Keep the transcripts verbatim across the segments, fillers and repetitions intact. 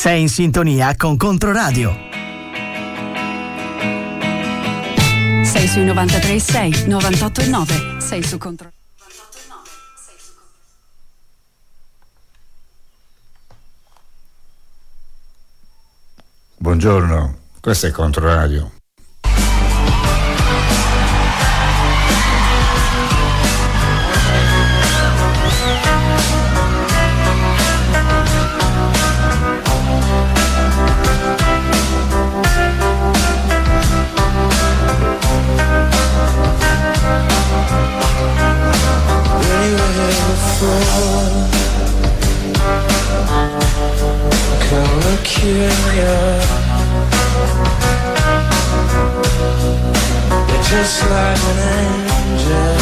Sei in sintonia con Controradio. Sei sui novantatré e sei, novantotto e nove. Sei su Controradio. Buongiorno, questo è Controradio. Just like an angel,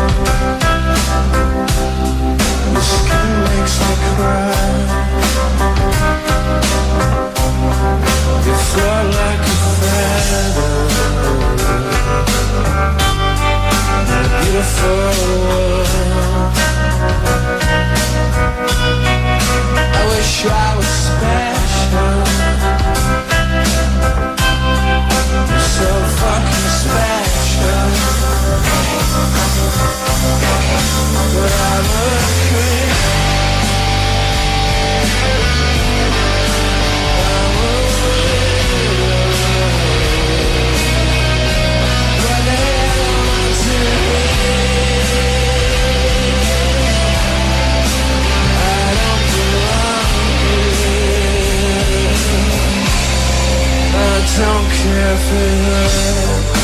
your skin makes me cry. You fly like a feather, in a beautiful world. I wish I was special. You're so fucking special. But I'm a creep. I'm a widow. But I'm to I don't belong here. I don't care for this.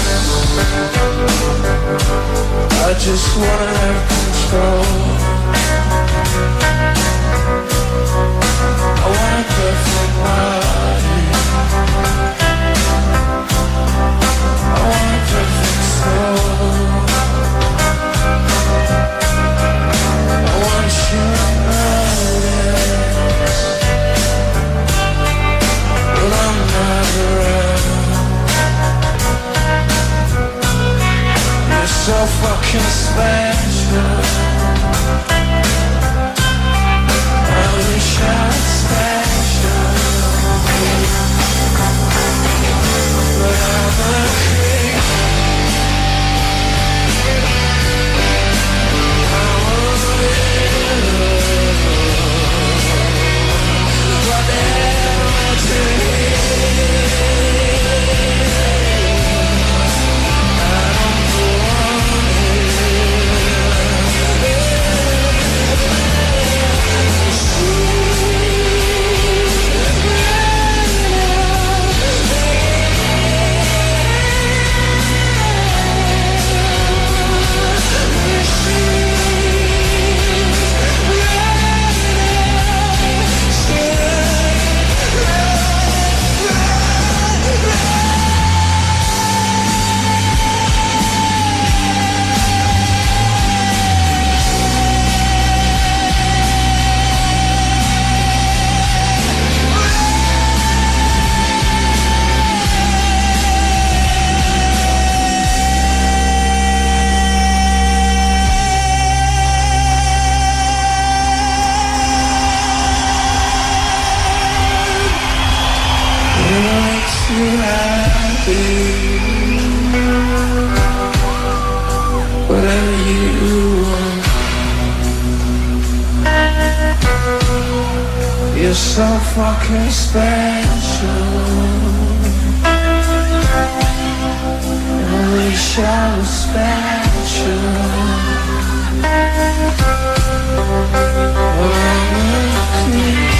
I just wanna have control. I want a perfect body. I want a perfect soul. I want you to notice when I'm not around. You're so fucking special. I wish I was special, but I'm a creep. I'm a widow. What am I doing? I don't belong You're so fucking special. I wish I was special. Oh, I'm a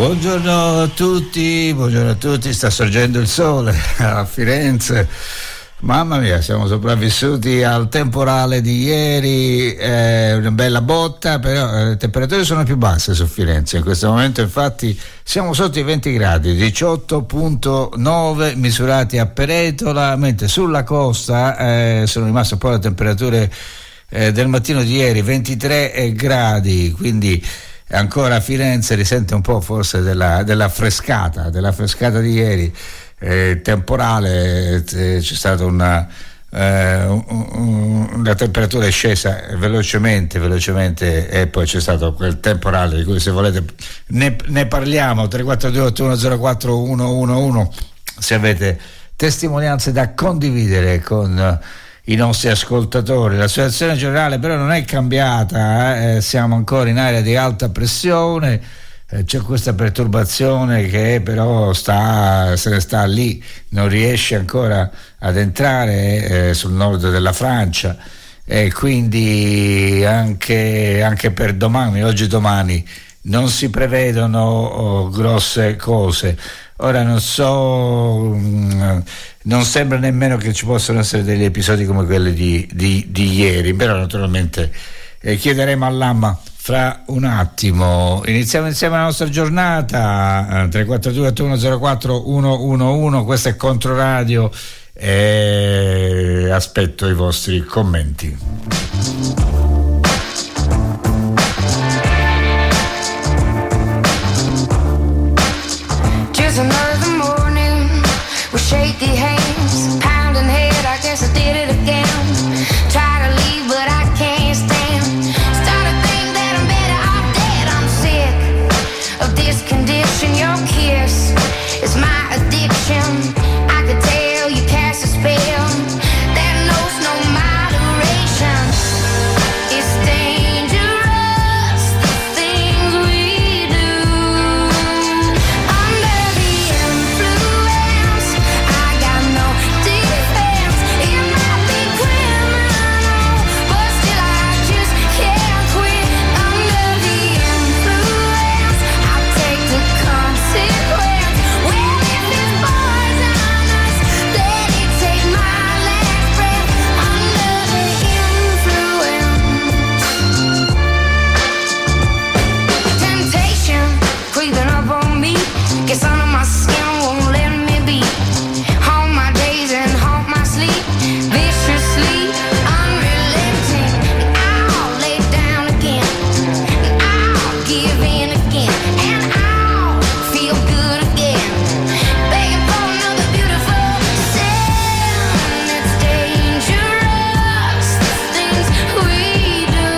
Buongiorno a tutti, buongiorno a tutti, sta sorgendo il sole a Firenze, Mamma mia, siamo sopravvissuti al temporale di ieri, eh, una bella botta, però eh, le temperature sono più basse su Firenze in questo momento, infatti siamo sotto i venti gradi, diciotto virgola nove misurati a Peretola, mentre sulla costa eh, sono rimaste un po' le temperature eh, del mattino di ieri, ventitré gradi, quindi ancora a Firenze risente un po' forse della, della frescata, della frescata di ieri. Eh, temporale, eh, c'è stata una eh, un, un, la temperatura è scesa velocemente velocemente e poi c'è stato quel temporale di cui, se volete, ne, ne parliamo. Tre quattro due otto uno zero quattro uno uno uno se avete testimonianze da condividere con i nostri ascoltatori. La situazione generale però non è cambiata, eh? Siamo ancora in area di alta pressione. C'è questa perturbazione che però sta, se ne sta lì, non riesce ancora ad entrare eh, sul nord della Francia, e quindi anche, anche per domani, oggi e domani, non si prevedono oh, grosse cose. Ora non so, mh, non sembra nemmeno che ci possano essere degli episodi come quelli di, di, di ieri, però naturalmente eh, chiederemo all'A M A fra un attimo. Iniziamo insieme la nostra giornata. Tre quattro due otto uno zero quattro uno uno uno, questo è Controradio e aspetto i vostri commenti. Just another morning with shaky hands, pounding head, I guess I did it again. Try to leave but I can't stand. Of this condition, your kiss is my addiction. I could tell you cast a spell that knows no moderation. It's dangerous, the things we do. Under the influence, I got no defense. It might be criminal, but still I just can't quit. Under the influence, take the consequence. Well, if it's poisonous, let it take my last breath. Under the influence, temptation creeping up on me, gets under my skin, won't let me be. Haunt my days and haunt my sleep, viciously unrelenting. And I'll lay down again, and I'll give in again, and I'll feel good again, begging for another beautiful sin. It's dangerous, the things we do.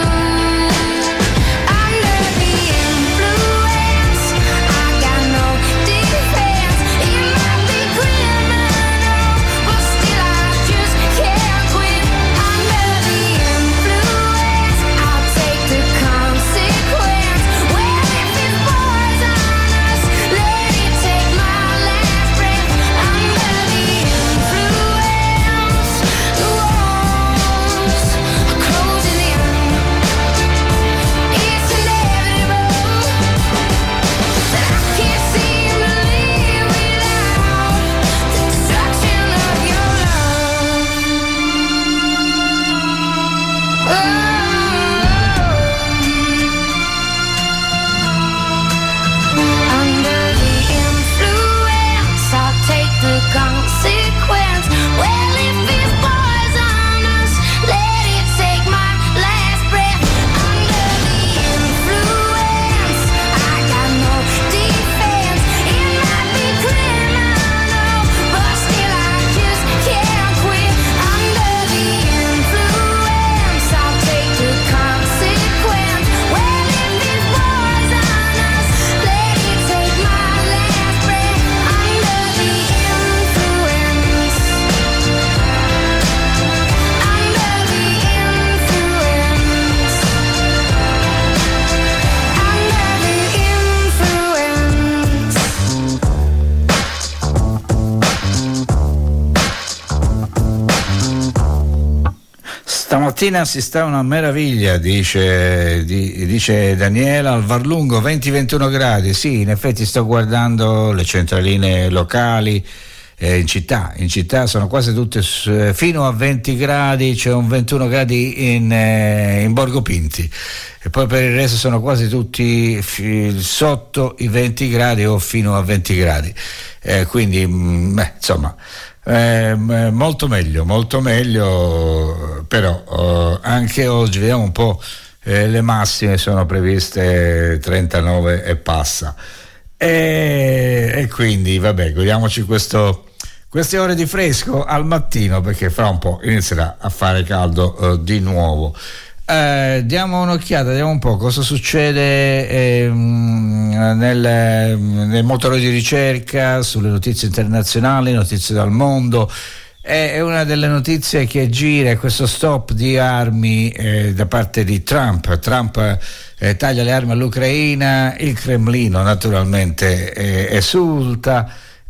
Under the influence, I got no defense. It might be criminal, but still I just can't quit. Under the influence, I'll take the consequence. Well, if it's poisonous, let it take my last breath. Under the influence, the walls are closing in. It's inevitable that I can't seem to live without the destruction of your love. Under the influence, I'll take the consequence. Well, if it's poisonous, let it take my last breath. Under the influence, I got no defense. It might be criminal, but still I just can't quit. Under the influence, I'll take the consequence. Well, if it's poisonous, let it take my last breath. Under the influence, under the influence, under the influence. Stamattina si sta una meraviglia, dice, di- dice Daniela, al Varlungo venti ventuno gradi. Sì, in effetti sto guardando le centraline locali eh, in città. In città sono quasi tutte fino a venti gradi, c'è un ventuno gradi in, eh, in Borgo Pinti, e poi per il resto sono quasi tutti f- sotto i venti gradi o fino a venti gradi, eh, quindi mh, beh, insomma eh, molto meglio, molto meglio, però eh, anche oggi vediamo un po', eh, le massime sono previste trentanove e passa, e, e quindi vabbè, godiamoci questo queste ore di fresco al mattino, perché fra un po' inizierà a fare caldo eh, di nuovo. Eh, diamo un'occhiata, vediamo un po' cosa succede eh, nel, nel motore di ricerca, sulle notizie internazionali, notizie dal mondo. È una delle notizie che gira questo stop di armi eh, da parte di Trump. Trump eh, taglia le armi all'Ucraina, il Cremlino naturalmente eh, esulta.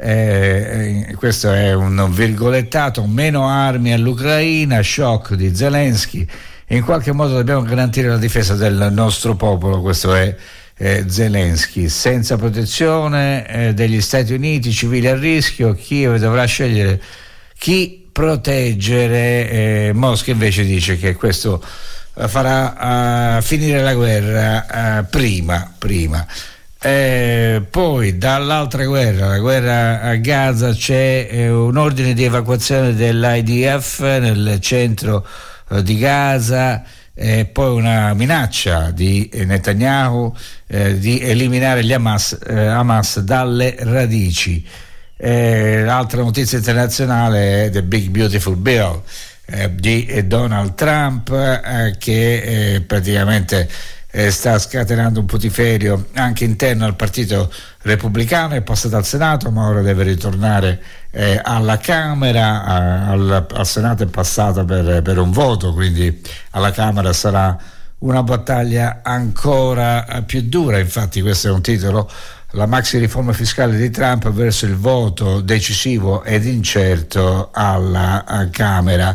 Eh, questo è un virgolettato: meno armi all'Ucraina, shock di Zelensky. In qualche modo dobbiamo garantire la difesa del nostro popolo, questo è eh, Zelensky. Senza protezione eh, degli Stati Uniti, civili a rischio, Kiev dovrà scegliere chi proteggere. eh, Mosca invece dice che questo eh, farà uh, finire la guerra uh, prima prima Eh, poi dall'altra guerra, la guerra a Gaza, c'è eh, un ordine di evacuazione dell'I D F nel centro eh, di Gaza, e poi una minaccia di Netanyahu eh, di eliminare gli Hamas, eh, Hamas dalle radici. Eh, l'altra notizia internazionale è The Big Beautiful Bill eh, di Donald Trump, eh, che eh, praticamente Eh, sta scatenando un putiferio anche interno al partito repubblicano. È passata al Senato, ma ora deve ritornare eh, alla Camera. A, al, al Senato è passata per, per un voto, quindi alla Camera sarà una battaglia ancora più dura. Infatti questo è un titolo: la maxi riforma fiscale di Trump verso il voto decisivo ed incerto alla Camera.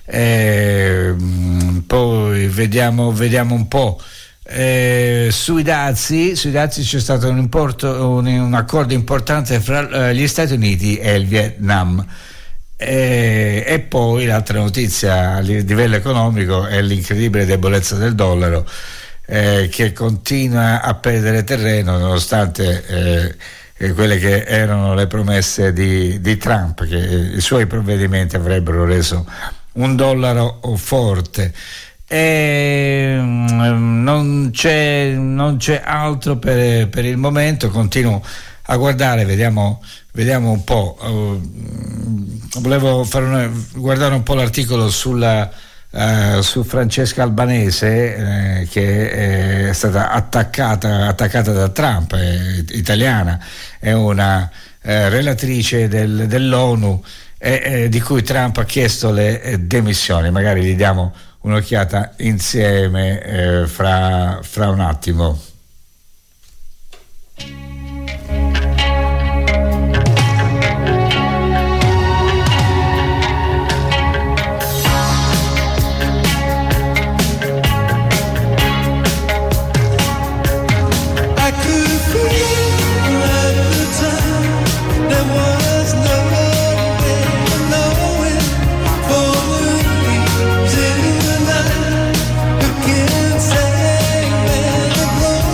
Eh, poi vediamo, vediamo un po'. Eh, sui dazi, sui dazi c'è stato un, importo, un, un accordo importante fra eh, gli Stati Uniti e il Vietnam. Eh, e poi l'altra notizia a livello economico è l'incredibile debolezza del dollaro, eh, che continua a perdere terreno nonostante eh, quelle che erano le promesse di, di Trump, che i suoi provvedimenti avrebbero reso un dollaro forte. E non c'è, non c'è altro per, per il momento. Continuo a guardare, vediamo, vediamo un po'. Uh, volevo fare una, guardare un po' l'articolo sulla, uh, su Francesca Albanese, eh, che è stata attaccata, attaccata da Trump, è italiana, è una eh, relatrice del, dell'ONU, eh, eh, di cui Trump ha chiesto le eh, dimissioni. Magari gli diamo un'occhiata insieme eh, fra, fra un attimo. Say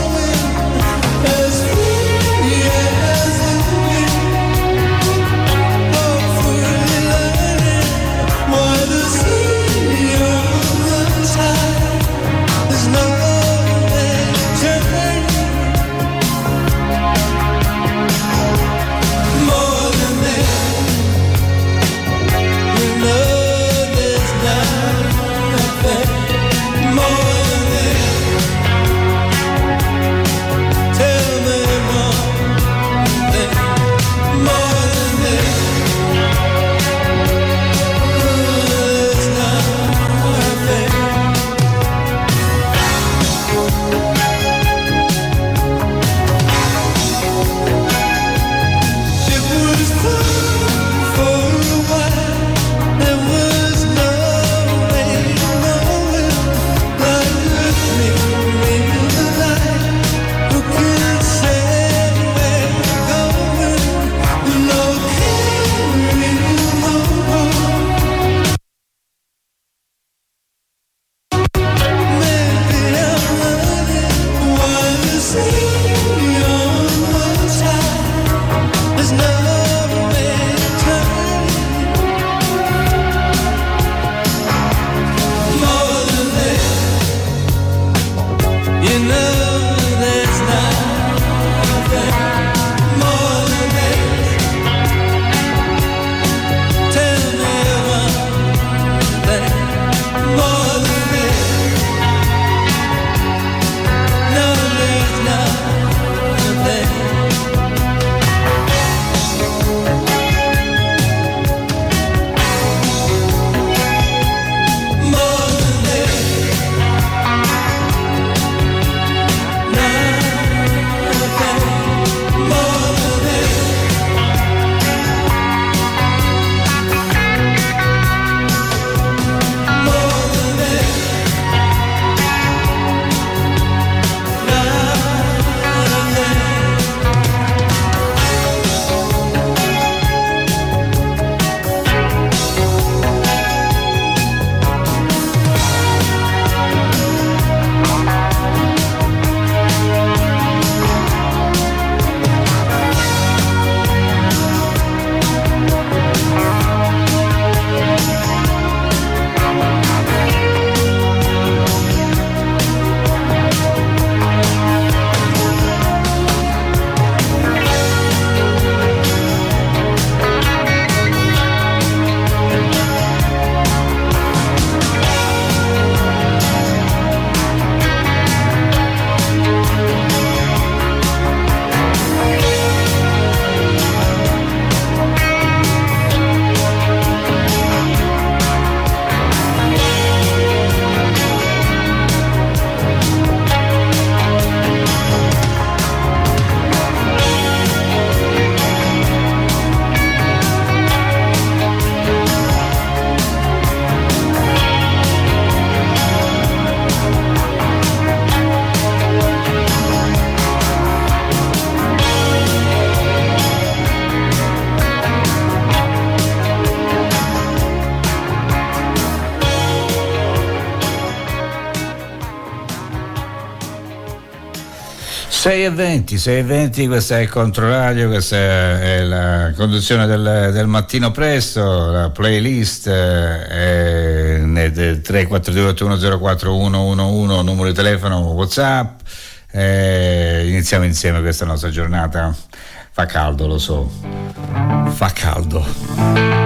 sei e venti, sei e venti, questa è il Controradio, questa è la conduzione del, del mattino presto, la playlist è nel tre quattro due otto uno zero quattro uno uno uno, numero di telefono, WhatsApp. Eh, iniziamo insieme questa nostra giornata. Fa caldo, lo so, fa caldo.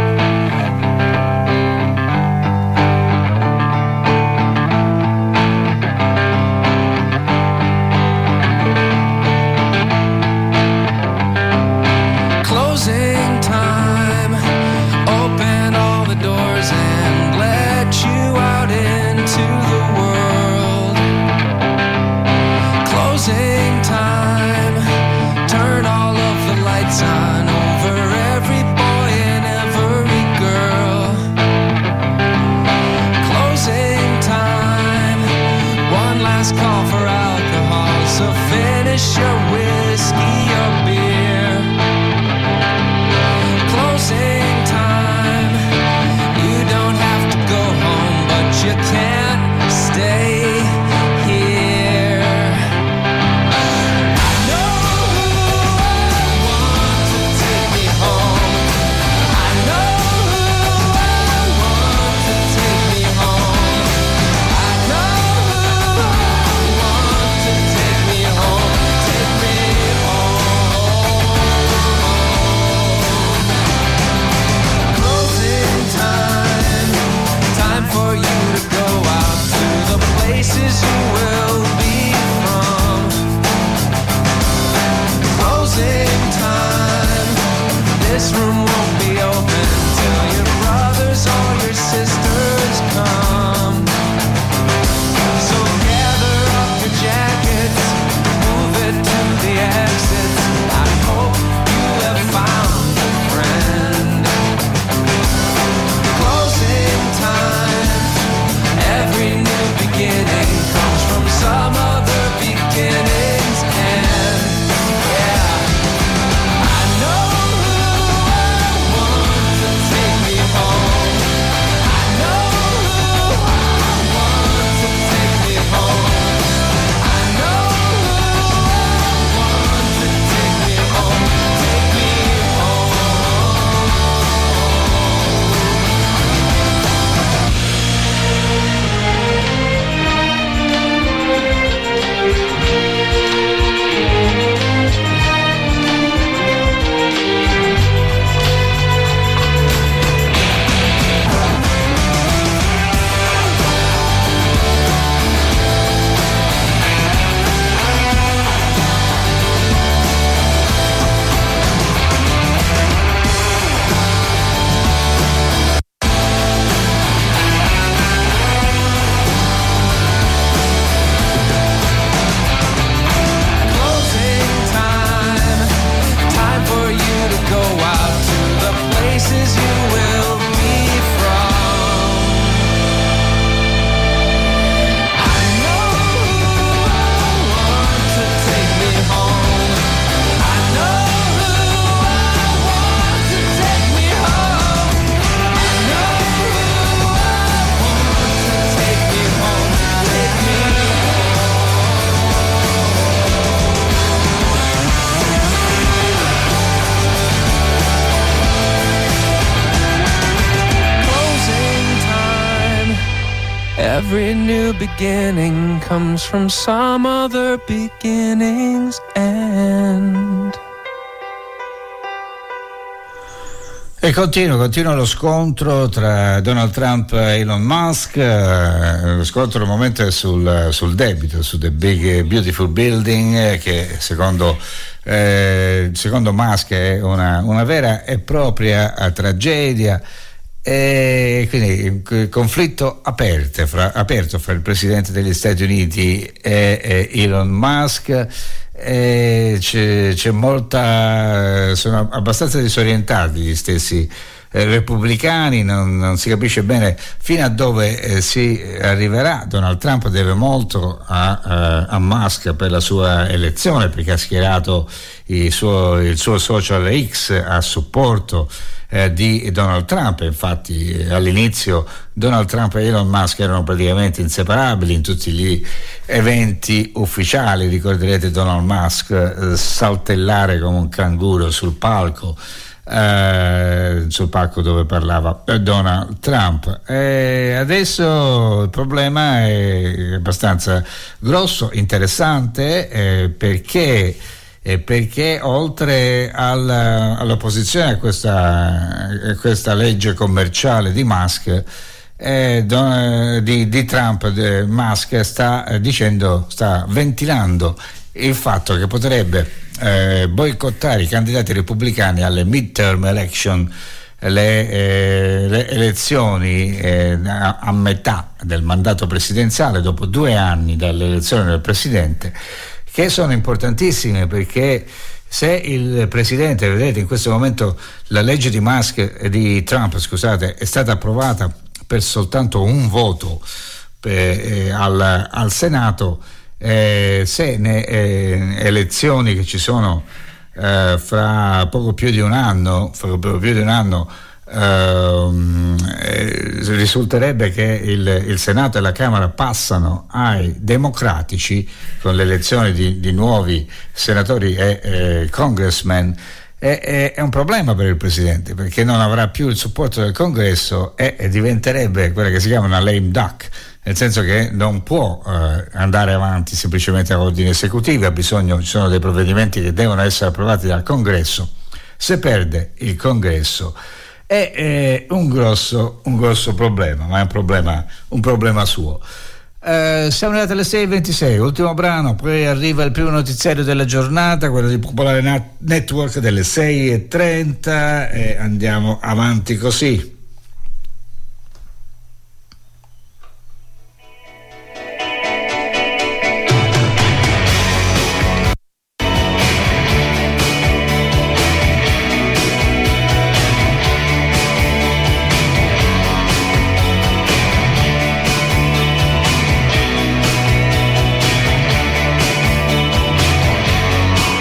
Every new beginning comes from some other beginning's end. E continua, continua lo scontro tra Donald Trump e Elon Musk. Eh, lo scontro al momento è sul, sul debito, su The Big Beautiful Building, eh, che secondo, eh, secondo Musk è una, una vera e propria tragedia. E quindi il conflitto aperto fra, aperto fra il presidente degli Stati Uniti e, e Elon Musk. E c'è, c'è molta, sono abbastanza disorientati gli stessi eh, repubblicani, non, non si capisce bene fino a dove eh, si arriverà. Donald Trump deve molto a, a, a Musk per la sua elezione, perché ha schierato il suo, il suo social X a supporto eh, di Donald Trump. Infatti all'inizio Donald Trump e Elon Musk erano praticamente inseparabili in tutti gli eventi ufficiali. Ricorderete Donald Musk eh, saltellare come un canguro sul palco Uh, sul palco dove parlava Donald Trump. E adesso il problema è abbastanza grosso, interessante, eh, perché, eh, perché oltre alla, all'opposizione a questa, a questa legge commerciale di Musk, eh, don, di, di Trump, de, Musk sta eh, dicendo, sta ventilando il fatto che potrebbe Eh, boicottare i candidati repubblicani alle midterm election, le, eh, le elezioni eh, a, a metà del mandato presidenziale, dopo due anni dall'elezione del presidente, che sono importantissime, perché se il presidente, vedete in questo momento la legge di Musk, di Trump scusate, è stata approvata per soltanto un voto per, eh, al, al Senato. Eh, se ne eh, elezioni che ci sono eh, fra poco più di un anno, fra poco più di un anno ehm, eh, risulterebbe che il, il Senato e la Camera passano ai democratici con l'elezione di, di nuovi senatori e eh, congressmen, è, è, è un problema per il presidente, perché non avrà più il supporto del Congresso e, e diventerebbe quella che si chiama una lame duck, nel senso che non può eh, andare avanti semplicemente a ordini esecutivi, ha bisogno, ci sono dei provvedimenti che devono essere approvati dal Congresso. Se perde il Congresso è, è un grosso, un grosso problema, ma è un problema, un problema suo. Eh, siamo arrivati alle sei e ventisei, ultimo brano, poi arriva il primo notiziario della giornata, quello di Popolare Network delle sei e trenta, e andiamo avanti così.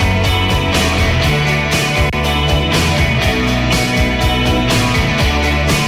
Thank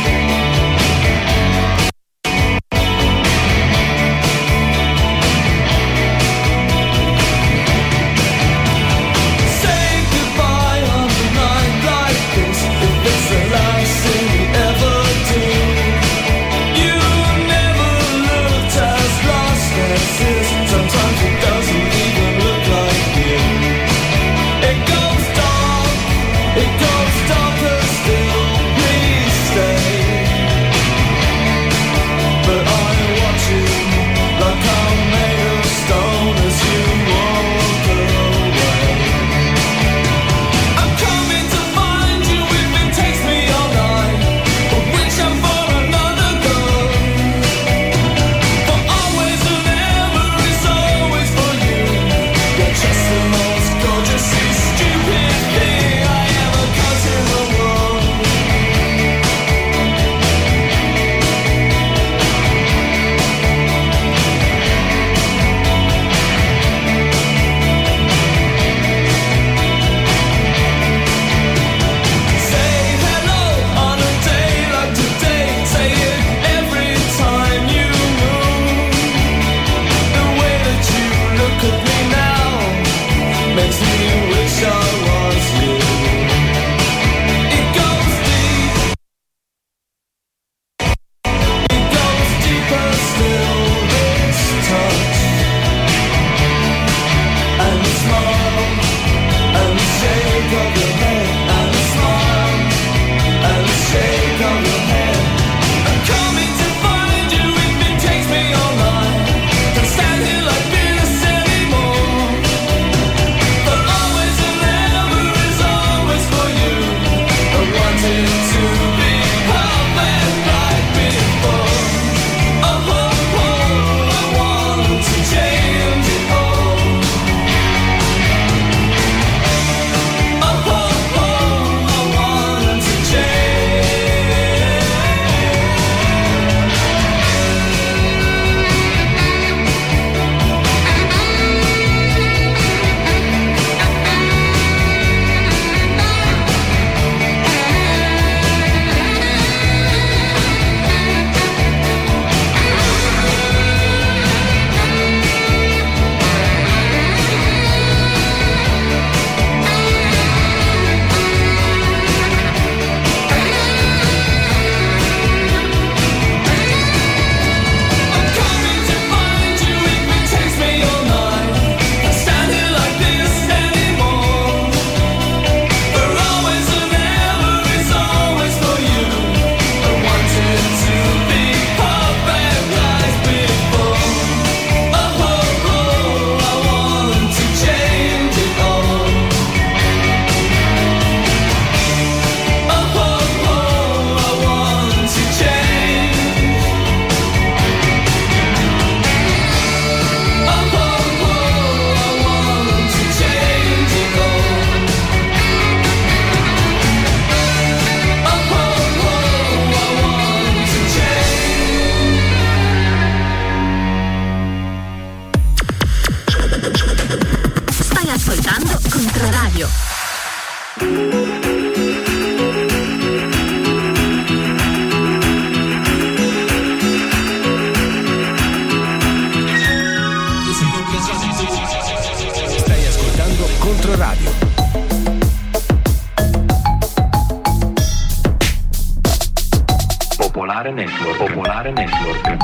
Popolare Network. Popolare Network.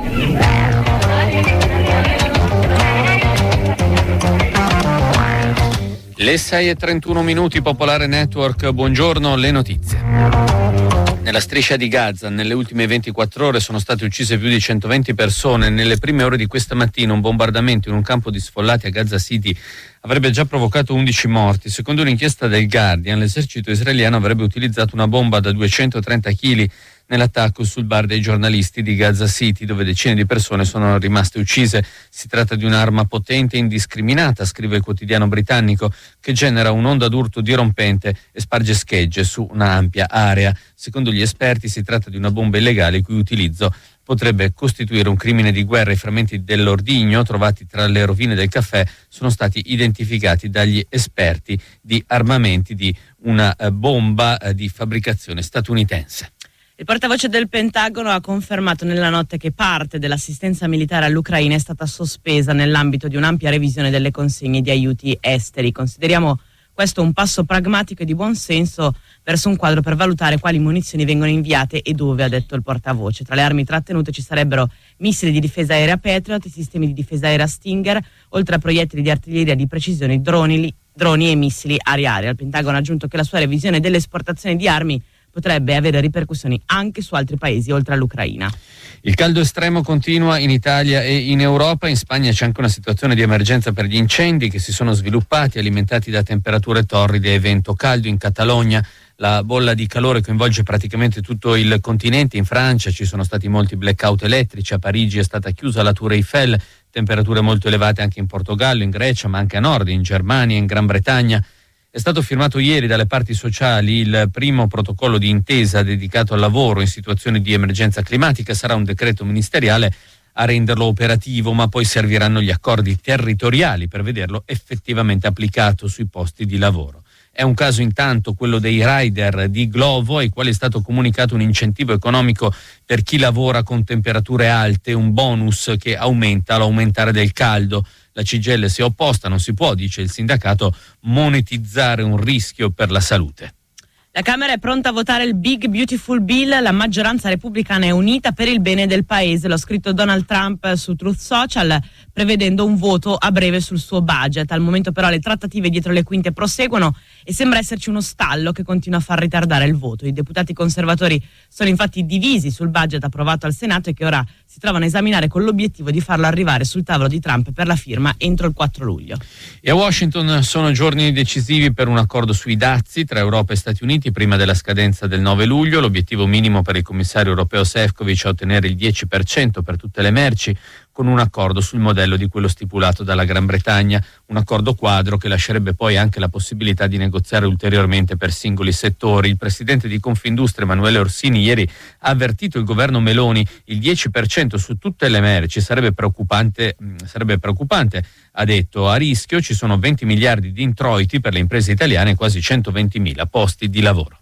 Le sei e trentuno minuti, Popolare Network, buongiorno, le notizie. Nella striscia di Gaza, nelle ultime ventiquattro ore sono state uccise più di centoventi persone. Nelle prime ore di questa mattina un bombardamento in un campo di sfollati a Gaza City avrebbe già provocato undici morti. Secondo un'inchiesta del Guardian, l'esercito israeliano avrebbe utilizzato una bomba da duecentotrenta chili nell'attacco sul bar dei giornalisti di Gaza City, dove decine di persone sono rimaste uccise. Si tratta di un'arma potente e indiscriminata, scrive il quotidiano britannico, che genera un'onda d'urto dirompente e sparge schegge su una ampia area. Secondo gli esperti si tratta di una bomba illegale il cui utilizzo potrebbe costituire un crimine di guerra. I frammenti dell'ordigno trovati tra le rovine del caffè sono stati identificati dagli esperti di armamenti di una eh, bomba eh, di fabbricazione statunitense. Il portavoce del Pentagono ha confermato nella notte che parte dell'assistenza militare all'Ucraina è stata sospesa nell'ambito di un'ampia revisione delle consegne di aiuti esteri. Consideriamo questo un passo pragmatico e di buon senso verso un quadro per valutare quali munizioni vengono inviate e dove, ha detto il portavoce. Tra le armi trattenute ci sarebbero missili di difesa aerea Patriot, sistemi di difesa aerea Stinger, oltre a proiettili di artiglieria di precisione, droni, droni e missili aria-aria. Il Pentagono ha aggiunto che la sua revisione delle esportazioni di armi potrebbe avere ripercussioni anche su altri paesi oltre all'Ucraina. Il caldo estremo continua in Italia e in Europa. In Spagna c'è anche una situazione di emergenza per gli incendi che si sono sviluppati, alimentati da temperature torride e vento caldo. In Catalogna la bolla di calore coinvolge praticamente tutto il continente. In Francia ci sono stati molti blackout elettrici, a Parigi è stata chiusa la Tour Eiffel, temperature molto elevate anche in Portogallo, in Grecia, ma anche a nord, in Germania e in Gran Bretagna. È stato firmato ieri dalle parti sociali il primo protocollo di intesa dedicato al lavoro in situazioni di emergenza climatica. Sarà un decreto ministeriale a renderlo operativo, ma poi serviranno gli accordi territoriali per vederlo effettivamente applicato sui posti di lavoro. È un caso intanto quello dei rider di Glovo, ai quali è stato comunicato un incentivo economico per chi lavora con temperature alte, un bonus che aumenta l'aumentare del caldo. La C G I L si è opposta, non si può, dice il sindacato, monetizzare un rischio per la salute. La Camera è pronta a votare il Big Beautiful Bill, la maggioranza repubblicana è unita per il bene del paese, l'ha scritto Donald Trump su Truth Social, prevedendo un voto a breve sul suo budget. Al momento però le trattative dietro le quinte proseguono e sembra esserci uno stallo che continua a far ritardare il voto. I deputati conservatori sono infatti divisi sul budget approvato al Senato e che ora si trovano a esaminare con l'obiettivo di farlo arrivare sul tavolo di Trump per la firma entro il quattro luglio. E a Washington sono giorni decisivi per un accordo sui dazi tra Europa e Stati Uniti prima della scadenza del nove luglio. L'obiettivo minimo per il commissario europeo Šefčovič è ottenere il dieci per cento per tutte le merci, con un accordo sul modello di quello stipulato dalla Gran Bretagna, un accordo quadro che lascerebbe poi anche la possibilità di negoziare ulteriormente per singoli settori. Il presidente di Confindustria Emanuele Orsini ieri ha avvertito il governo Meloni: il dieci per cento su tutte le merci sarebbe preoccupante, sarebbe preoccupante, ha detto. A rischio ci sono venti miliardi di introiti per le imprese italiane e quasi centoventimila posti di lavoro.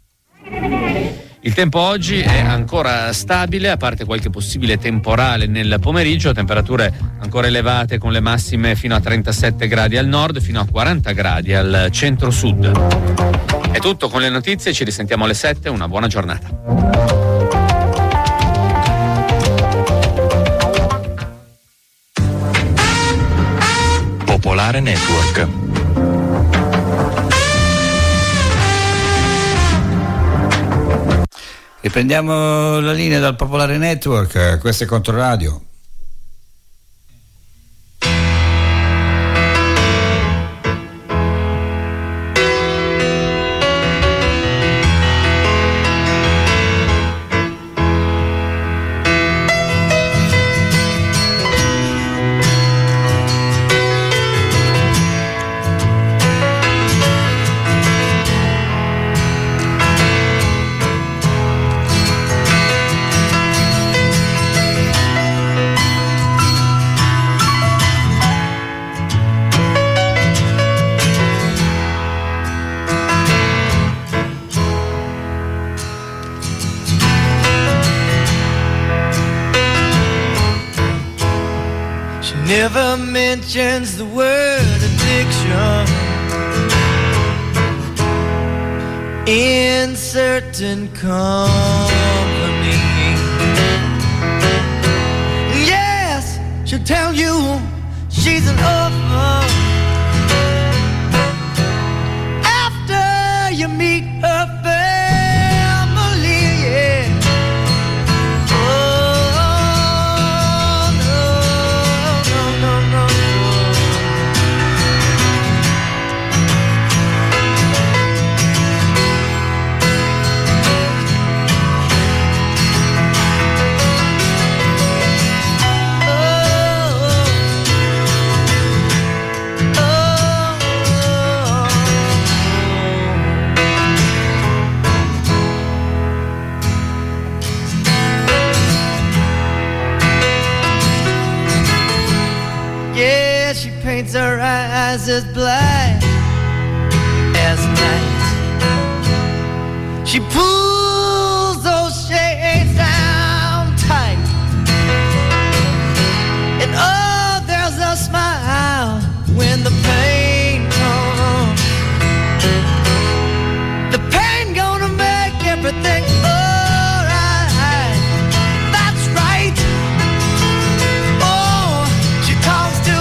Il tempo oggi è ancora stabile, a parte qualche possibile temporale nel pomeriggio, temperature ancora elevate con le massime fino a trentasette gradi al nord, fino a quaranta gradi al centro-sud. È tutto con le notizie, ci risentiamo alle sette, una buona giornata. Popolare Network. Riprendiamo la linea dal Popolare Network, questo è Controradio. Never mentions the word addiction in certain company. she'll tell you she's an orphan. After you meet her family, yeah. Oh, no, no, no, no, paints her eyes as black as night. She pulls those shades down tight, and oh, there's a smile when the pain comes. The pain gonna make everything alright. That's right. Oh, she talks to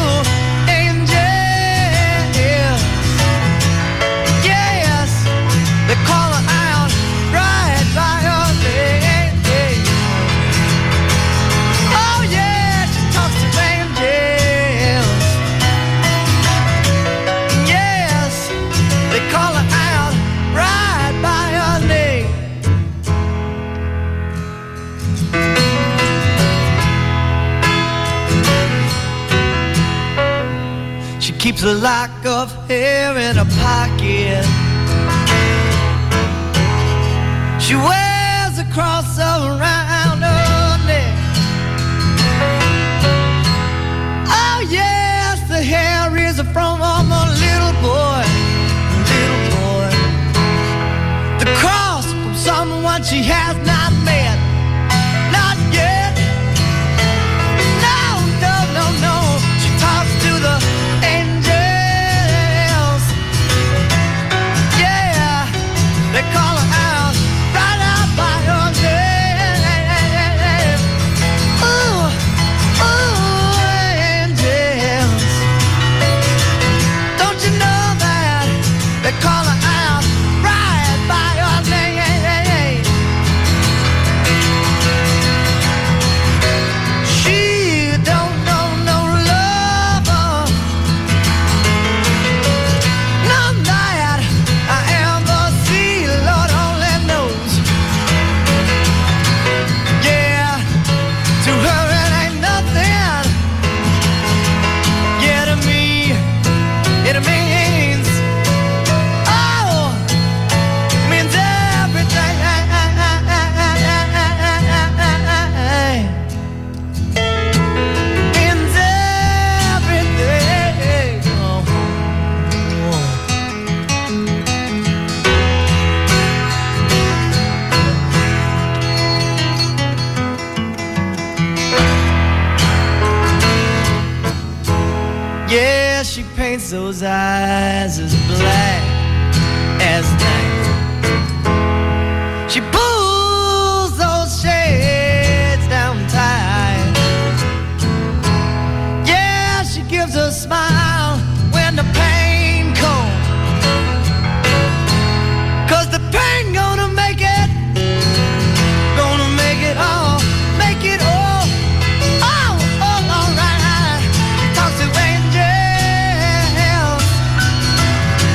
keeps a lock of hair in her pocket. She wears a cross around her neck. Oh yes, the hair is from a little boy, little boy. The cross from someone she has not met, not yet. No, no, no, no. She talks to the they call her out, right out by her name. Ooh, ooh, angels. Don't you know that they call her out, right by her name? She don't know no lover, none that I ever see. Lord only knows. Yeah, to her it ain't nothing. Yeah, to me it means, oh, means everything. Means everything. Oh, oh. Yeah, she paints those eyes as black as night. She pulls those shades down tight. Yeah, she gives a smile when the pain comes. 'Cause the pain gonna make it, gonna make it all, make it all. Oh, oh, all right. She talks to angels.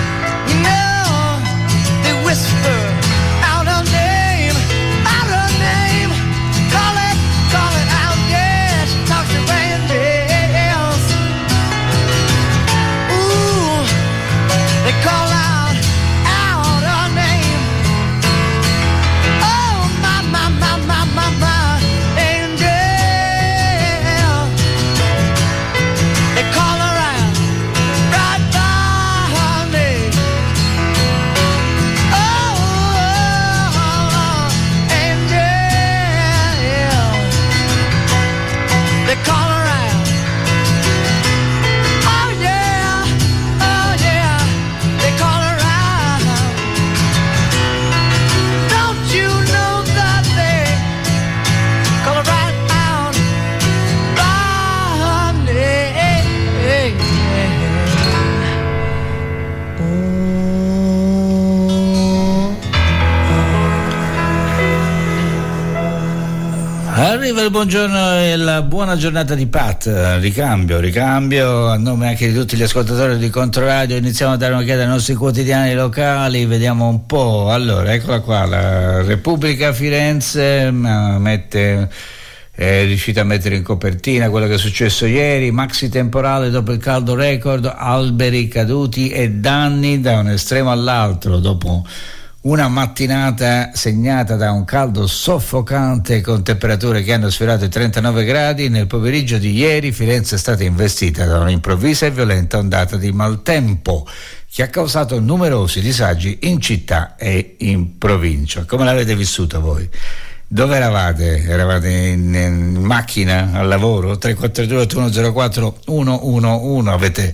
Arriva il buongiorno e la buona giornata di Pat, ricambio, ricambio a nome anche di tutti gli ascoltatori di Controradio. Iniziamo a dare un'occhiata ai nostri quotidiani locali, vediamo un po'. Allora, eccola qua, la Repubblica Firenze mette, è riuscita a mettere in copertina quello che è successo ieri: maxi temporale dopo il caldo record, alberi caduti e danni da un estremo all'altro dopo una mattinata segnata da un caldo soffocante con temperature che hanno sfiorato i trentanove gradi. Nel pomeriggio di ieri Firenze è stata investita da un'improvvisa e violenta ondata di maltempo che ha causato numerosi disagi in città e in provincia. Come l'avete vissuta voi? Dove eravate? Eravate in, in macchina, al lavoro? tre quattro due otto uno zero quattro uno uno uno. Avete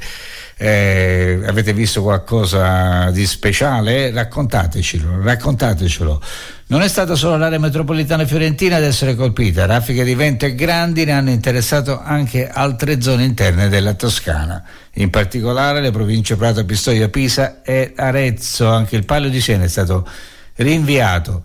Eh, avete visto qualcosa di speciale? Raccontatecelo, raccontatecelo. Non è stata solo l'area metropolitana fiorentina ad essere colpita, raffiche di vento e grandine hanno interessato anche altre zone interne della Toscana, in particolare le province Prato, Pistoia, Pisa e Arezzo. Anche il Palio di Siena è stato rinviato.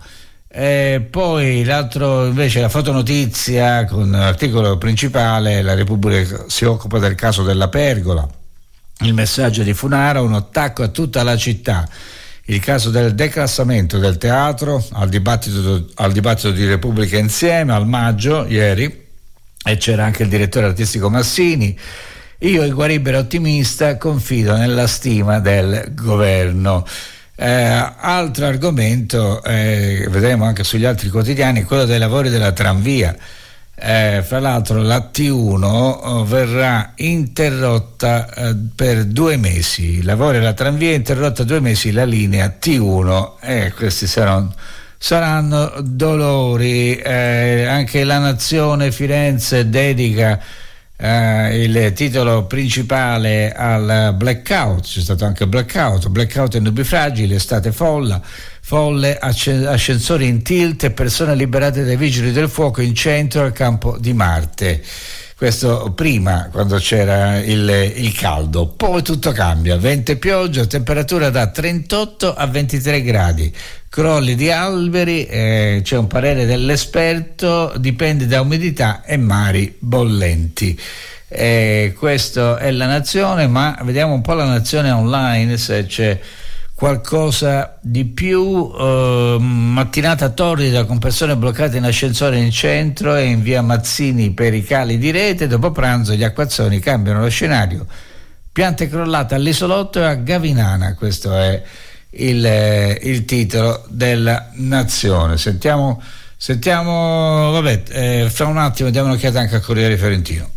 E poi l'altro invece, la fotonotizia con l'articolo principale: la Repubblica si occupa del caso della Pergola. Il messaggio di Funaro: un attacco a tutta la città. Il caso del declassamento del teatro al dibattito, al dibattito di Repubblica Insieme al maggio ieri, e c'era anche il direttore artistico Massini. Io, il Guaribero ottimista, confido nella stima del governo. Eh, altro argomento, eh, vedremo anche sugli altri quotidiani, quello dei lavori della tranvia. Eh, fra l'altro la T uno oh, verrà interrotta eh, per due mesi. I lavori della tranvia interrotta due mesi la linea T uno, e eh, questi saranno, saranno dolori. Eh, anche La Nazione Firenze dedica eh, il titolo principale al blackout. C'è stato anche blackout, blackout e nubifragili, estate folla. Folle, ascensori in tilt e persone liberate dai vigili del fuoco in centro al campo di Marte. Questo prima, quando c'era il, il caldo. Poi tutto cambia: vento e pioggia, temperatura da trentotto a ventitré gradi, crolli di alberi, eh, c'è un parere dell'esperto, dipende da umidità e mari bollenti. Eh, questo è La Nazione, ma vediamo un po' La Nazione online se c'è qualcosa di più. eh, mattinata torrida con persone bloccate in ascensore in centro e in via Mazzini per i cali di rete. Dopo pranzo gli acquazzoni cambiano lo scenario: piante crollate all'Isolotto e a Gavinana. Questo è il, eh, il titolo della Nazione. Sentiamo, sentiamo vabbè, eh, fra un attimo diamo un'occhiata anche al Corriere Fiorentino.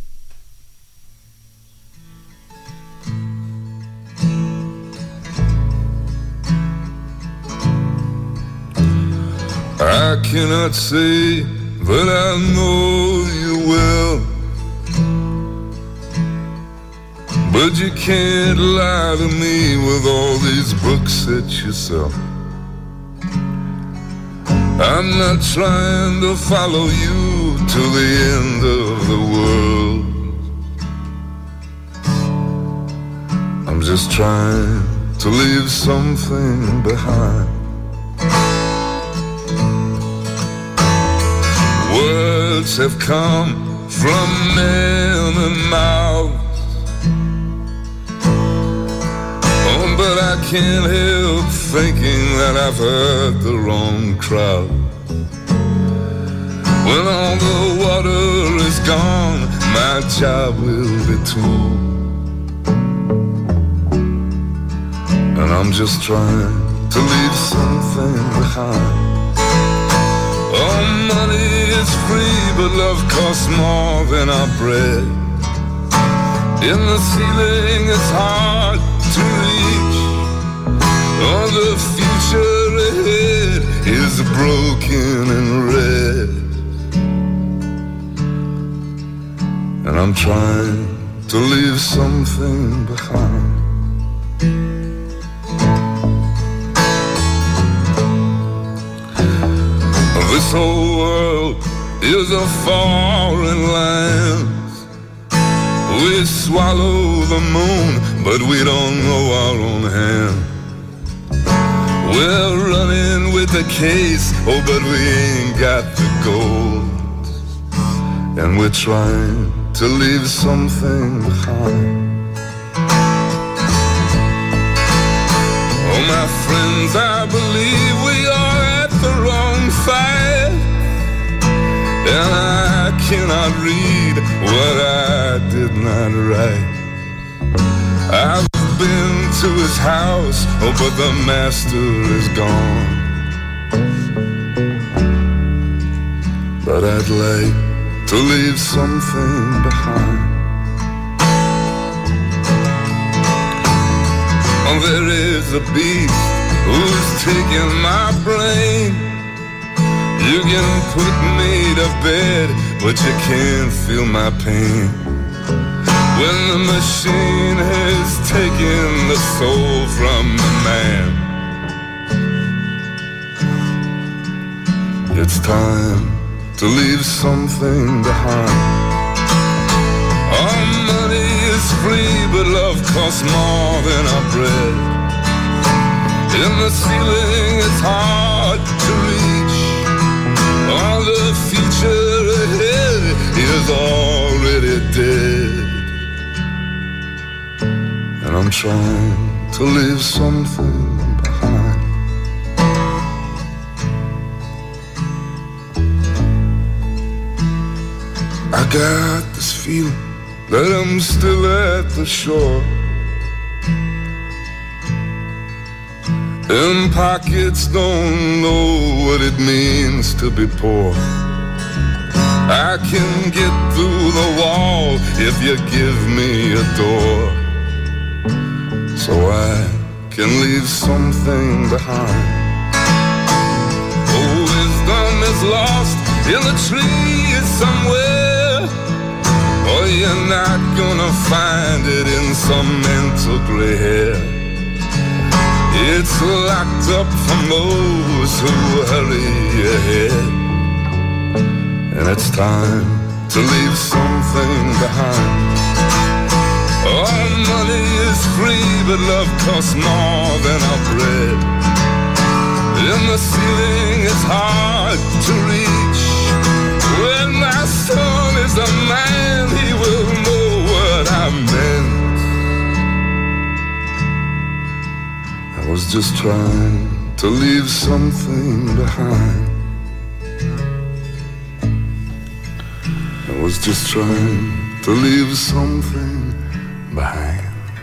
I cannot say that I know you well, but you can't lie to me with all these books that you sell. I'm not trying to follow you to the end of the world. I'm just trying to leave something behind. Words have come from men and mouths, oh, but I can't help thinking that I've heard the wrong crowd. When all the water is gone, my job will be too. And I'm just trying to leave something behind. Oh, money is free, but love costs more than our bread. In the ceiling it's hard to reach. Oh, the future ahead is broken and red. And I'm trying to leave something behind. This whole world is a foreign land. We swallow the moon, but we don't know our own hand. We're running with the case, oh, but we ain't got the gold. and we're trying to leave something behind. Oh, my friends, I believe we are at the wrong side, and I cannot read what I did not write. I've been to his house, oh, but the master is gone. But I'd like to leave something behind. Oh, there is a beast who's taking my brain. You can put me to bed, but you can't feel my pain. When the machine has taken the soul from the man, it's time to leave something behind. All money is free, but love costs more than our bread. In the ceiling it's hard to reach. All the future ahead is already dead. And I'm trying to leave something behind. I got this feeling that I'm still at the shore, and pockets don't know what it means to be poor. I can get through the wall if you give me a door, so I can leave something behind. Oh, wisdom is lost in the trees somewhere, or you're not gonna find it in some mental gray hair. It's locked up from those who hurry ahead, and it's time to leave something behind. All money is free, but love costs more than our bread. And the ceiling is hard to reach. When my son is a man, he will know what I meant. I was just trying to leave something behind. I was just trying to leave something behind.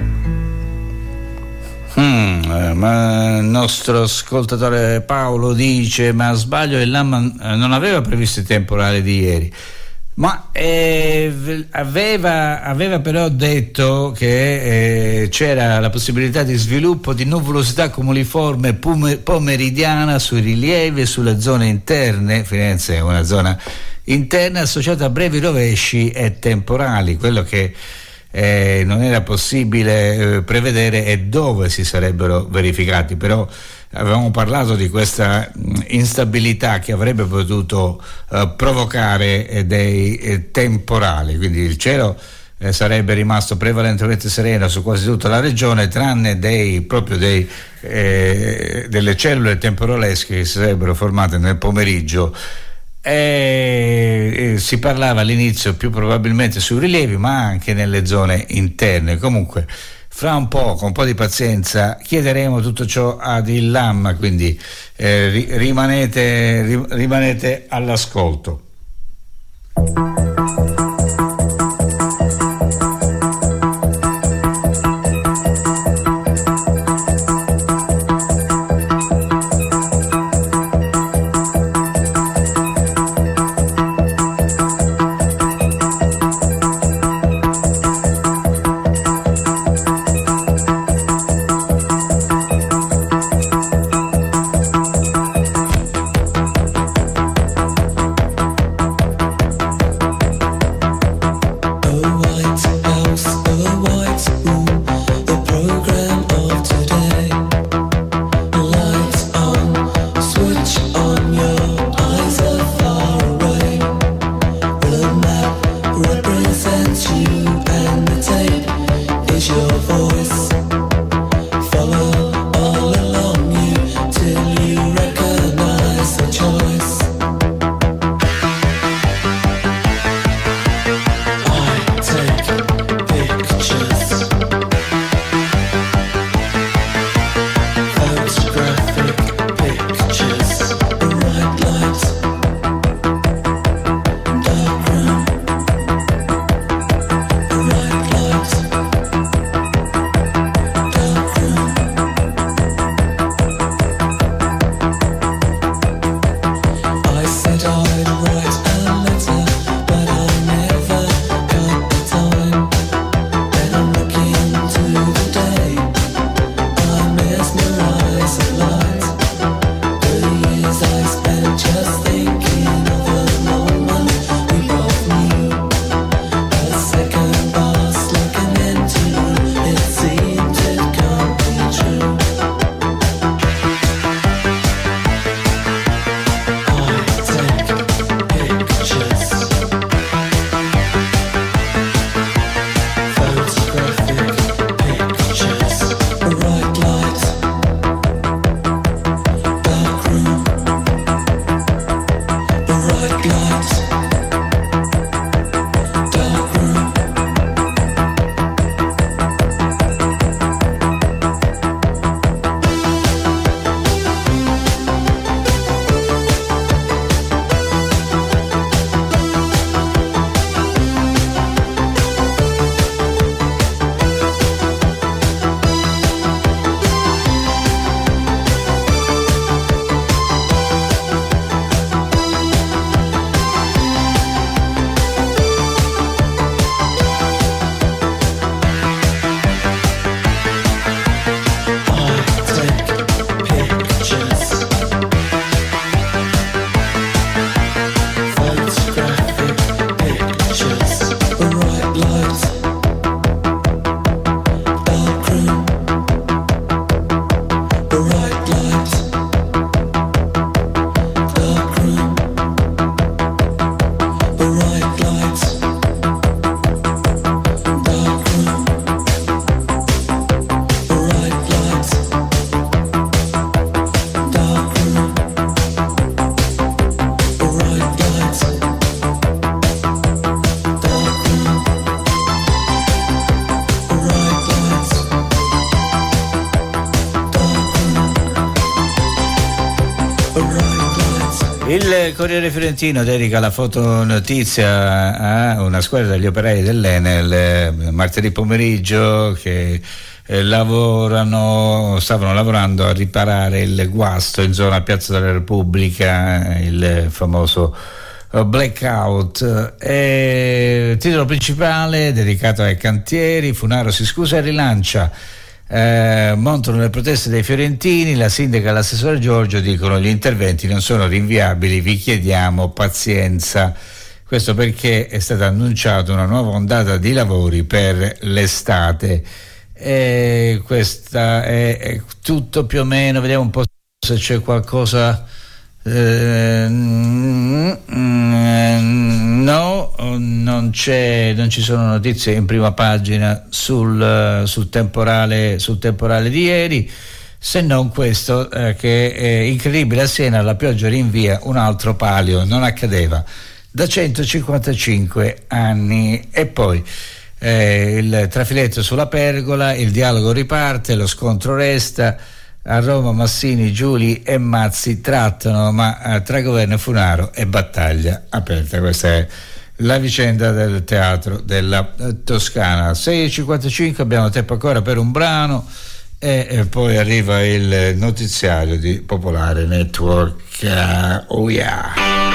Hmm, eh, ma il nostro ascoltatore Paolo dice: ma sbaglio, il Lamma non aveva previsto i temporali di ieri, ma eh, aveva, aveva però detto che eh, c'era la possibilità di sviluppo di nuvolosità cumuliforme pome- pomeridiana sui rilievi e sulle zone interne. Firenze è una zona interna associata a brevi rovesci e temporali. Quello che Eh, non era possibile eh, prevedere e dove si sarebbero verificati, però avevamo parlato di questa mh, instabilità che avrebbe potuto eh, provocare eh, dei eh, temporali, quindi il cielo eh, sarebbe rimasto prevalentemente sereno su quasi tutta la regione, tranne dei proprio dei, eh, delle cellule temporalesche che si sarebbero formate nel pomeriggio. E si parlava all'inizio più probabilmente sui rilievi, ma anche nelle zone interne. Comunque fra un po', con un po' di pazienza, chiederemo tutto ciò ad Il Lamma, quindi eh, rimanete, rimanete all'ascolto. Il Corriere Fiorentino dedica la fotonotizia a una squadra degli operai dell'Enel eh, martedì pomeriggio che eh, lavorano, stavano lavorando a riparare il guasto in zona Piazza della Repubblica, il famoso blackout. E, titolo principale dedicato ai cantieri: Funaro si scusa e rilancia. Eh, montano le proteste dei fiorentini, la sindaca e l'assessore Giorgio dicono gli interventi non sono rinviabili, vi chiediamo pazienza. Questo perché è stata annunciata una nuova ondata di lavori per l'estate. E questa è, è tutto più o meno. Vediamo un po' se c'è qualcosa. Eh, no, non c'è, non ci sono notizie in prima pagina sul, sul temporale sul temporale di ieri, se non questo eh, che è incredibile: a Siena la pioggia rinvia un altro palio, non accadeva da centocinquantacinque anni. E poi eh, il trafiletto sulla pergola, il dialogo riparte, lo scontro resta. A Roma Massini, Giuli e Mazzi trattano, ma eh, tra governo e Funaro è battaglia aperta. Questa è la vicenda del teatro della eh, Toscana. sei e cinquantacinque, abbiamo tempo ancora per un brano e, e poi arriva il notiziario di Popolare Network. Uh, oh yeah.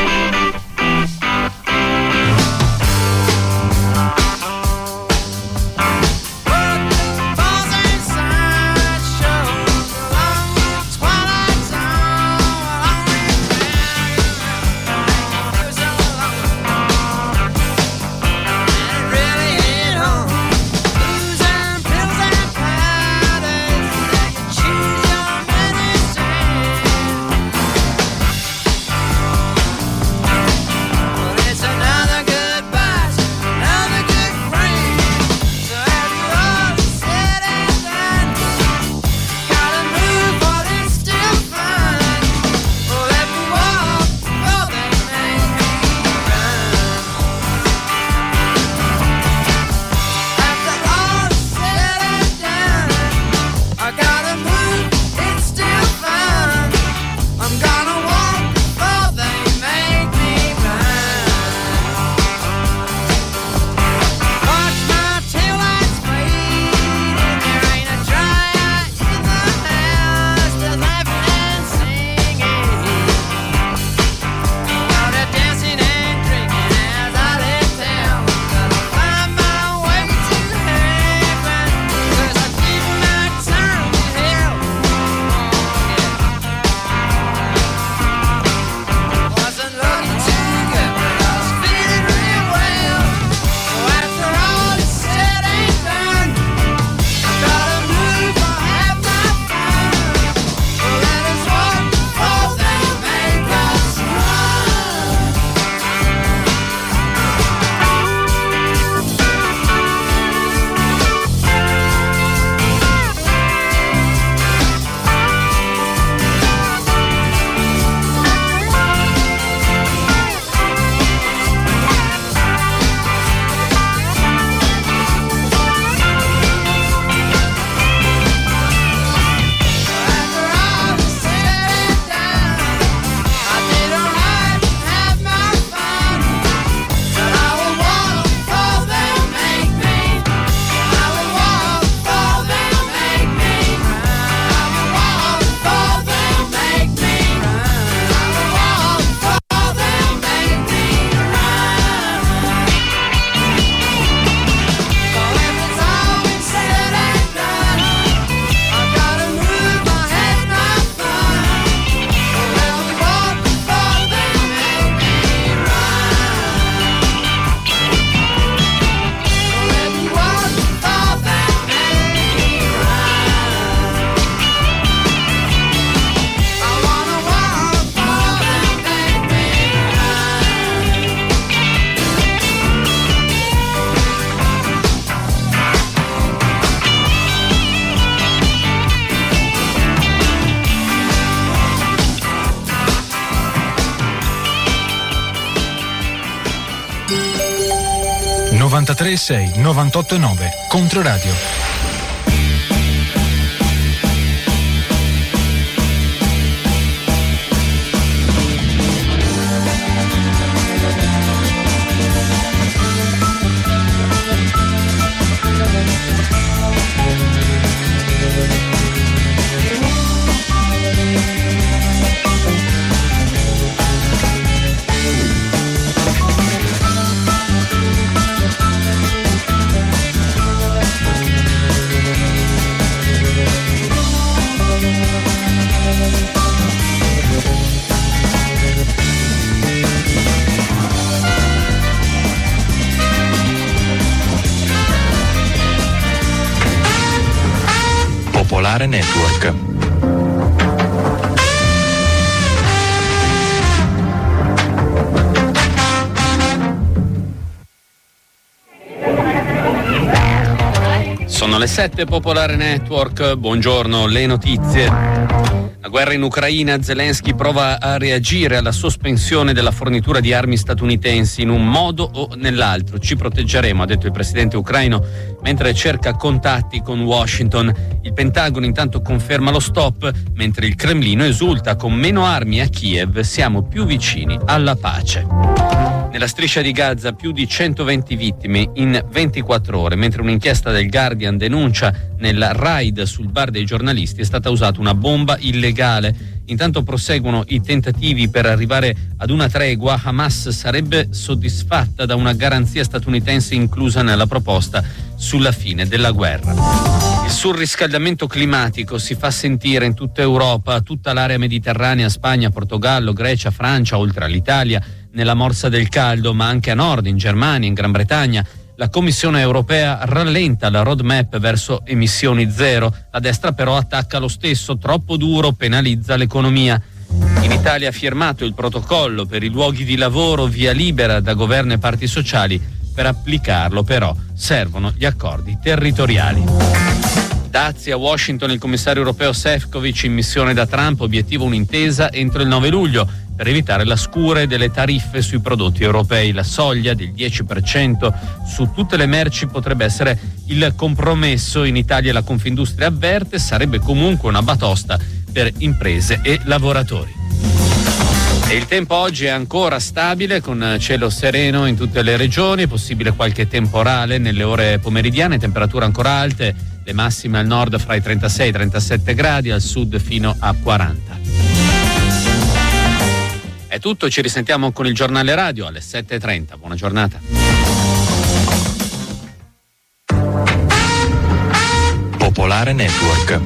novantatré sei, novantotto nove, Controradio. Popolare Network. Sono le sette, Popolare Network, buongiorno, le notizie. La guerra in Ucraina, Zelensky prova a reagire alla sospensione della fornitura di armi statunitensi in un modo o nell'altro. Ci proteggeremo, ha detto il presidente ucraino, mentre cerca contatti con Washington. Il Pentagono intanto conferma lo stop, mentre il Cremlino esulta: con meno armi a Kiev siamo più vicini alla pace. Nella striscia di Gaza più di centoventi vittime in ventiquattro ore, mentre un'inchiesta del Guardian denuncia nel raid sul bar dei giornalisti è stata usata una bomba illegale. Intanto proseguono i tentativi per arrivare ad una tregua. Hamas sarebbe soddisfatta da una garanzia statunitense inclusa nella proposta sulla fine della guerra. Il surriscaldamento climatico si fa sentire in tutta Europa, tutta l'area mediterranea, Spagna, Portogallo, Grecia, Francia, oltre all'Italia, nella morsa del caldo, ma anche a nord, in Germania, in Gran Bretagna. La Commissione europea rallenta la roadmap verso emissioni zero. La destra però attacca lo stesso: troppo duro, penalizza l'economia. In Italia ha firmato il protocollo per i luoghi di lavoro, via libera da governo e parti sociali. Per applicarlo però servono gli accordi territoriali. Dazi a Washington, il commissario europeo Šefčovič in missione da Trump, obiettivo un'intesa entro il nove luglio per evitare la scure delle tariffe sui prodotti europei. La soglia del dieci per cento su tutte le merci potrebbe essere il compromesso. In Italia la Confindustria avverte: sarebbe comunque una batosta per imprese e lavoratori. E il tempo oggi è ancora stabile, con cielo sereno in tutte le regioni, possibile qualche temporale nelle ore pomeridiane, temperature ancora alte, le massime al nord fra i trentasei e i trentasette gradi, al sud fino a quaranta. È tutto, ci risentiamo con il giornale radio alle sette e trenta. Buona giornata. Popolare Network.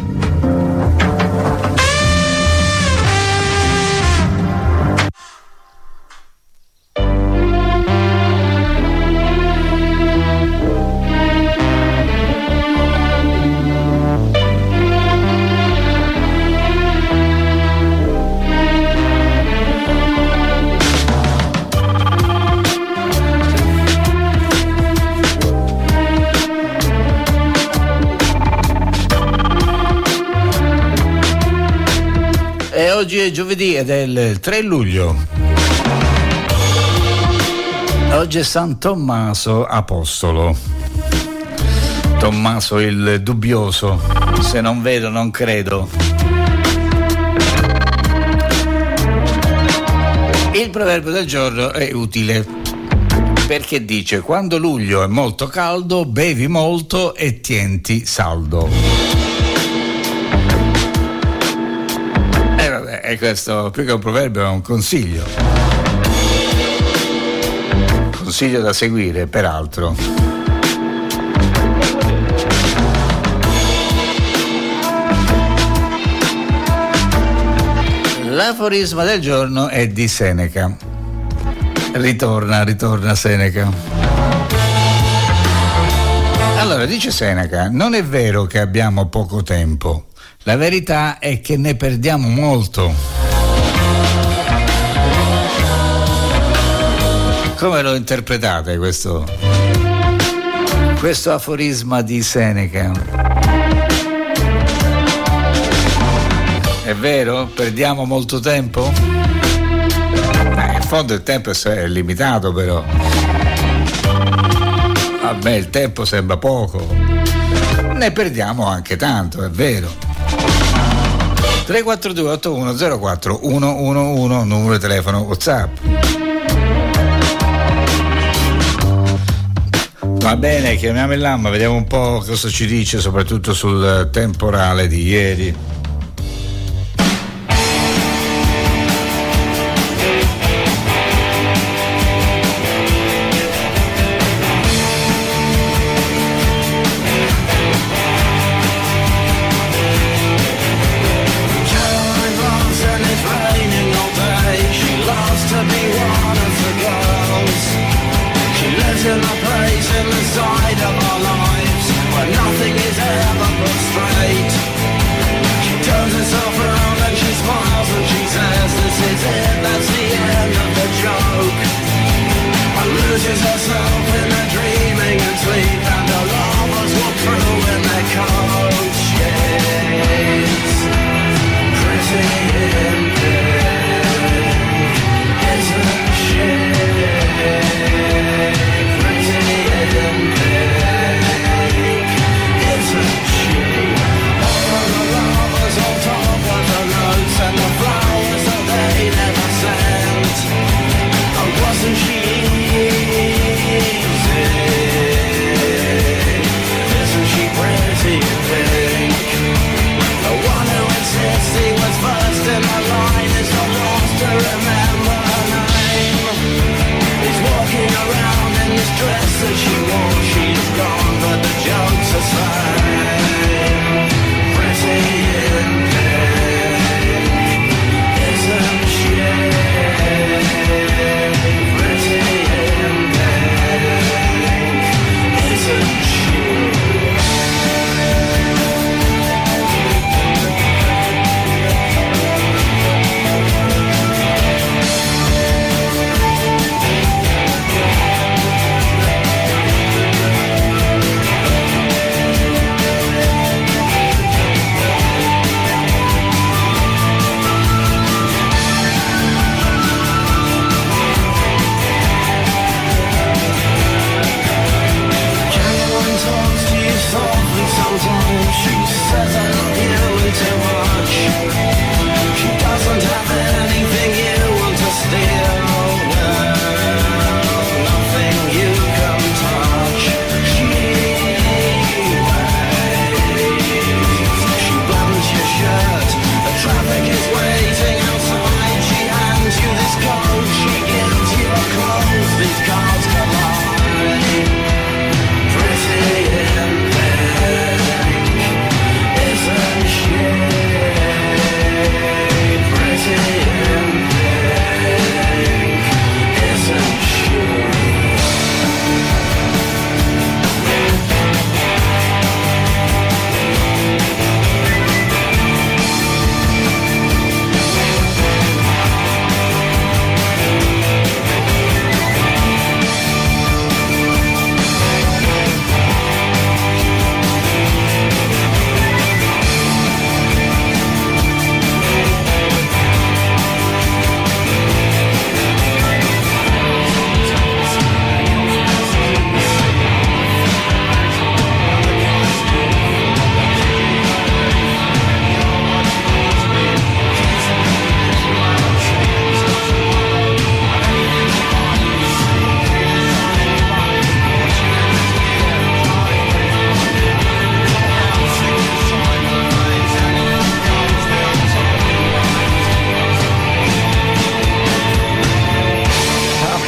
Oggi è giovedì ed è il tre luglio. Oggi è San Tommaso Apostolo. Tommaso il dubbioso. Se non vedo non credo. Il proverbio del giorno è utile perché dice: quando luglio è molto caldo, bevi molto e tienti saldo. E questo, più che un proverbio, è un consiglio. Consiglio da seguire, peraltro. L'aforisma del giorno è di Seneca. Ritorna, ritorna Seneca. Allora, dice Seneca: non è vero che abbiamo poco tempo. La verità è che ne perdiamo molto. Come lo interpretate questo, questo aforisma di Seneca? È vero? Perdiamo molto tempo? Eh, in fondo il tempo è limitato, però. A me il tempo sembra poco. Ne perdiamo anche tanto, è vero. tre quattro due otto uno zero quattro uno uno uno, numero di telefono WhatsApp. Va bene, chiamiamo il Lamma, vediamo un po' cosa ci dice, soprattutto sul temporale di ieri. Inside of our lives, where nothing is ever put straight.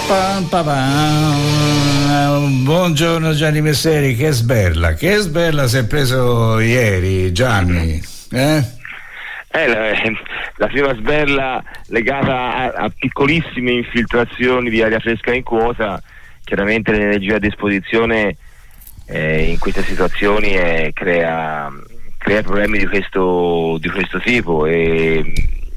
Pam, pam, pam. Buongiorno Gianni Messeri, che sberla, che sberla si è preso ieri Gianni? Eh? Eh, la, la prima sberla legata a, a piccolissime infiltrazioni di aria fresca in quota. Chiaramente l'energia a disposizione eh, in queste situazioni eh, crea, crea problemi di questo, di questo tipo e,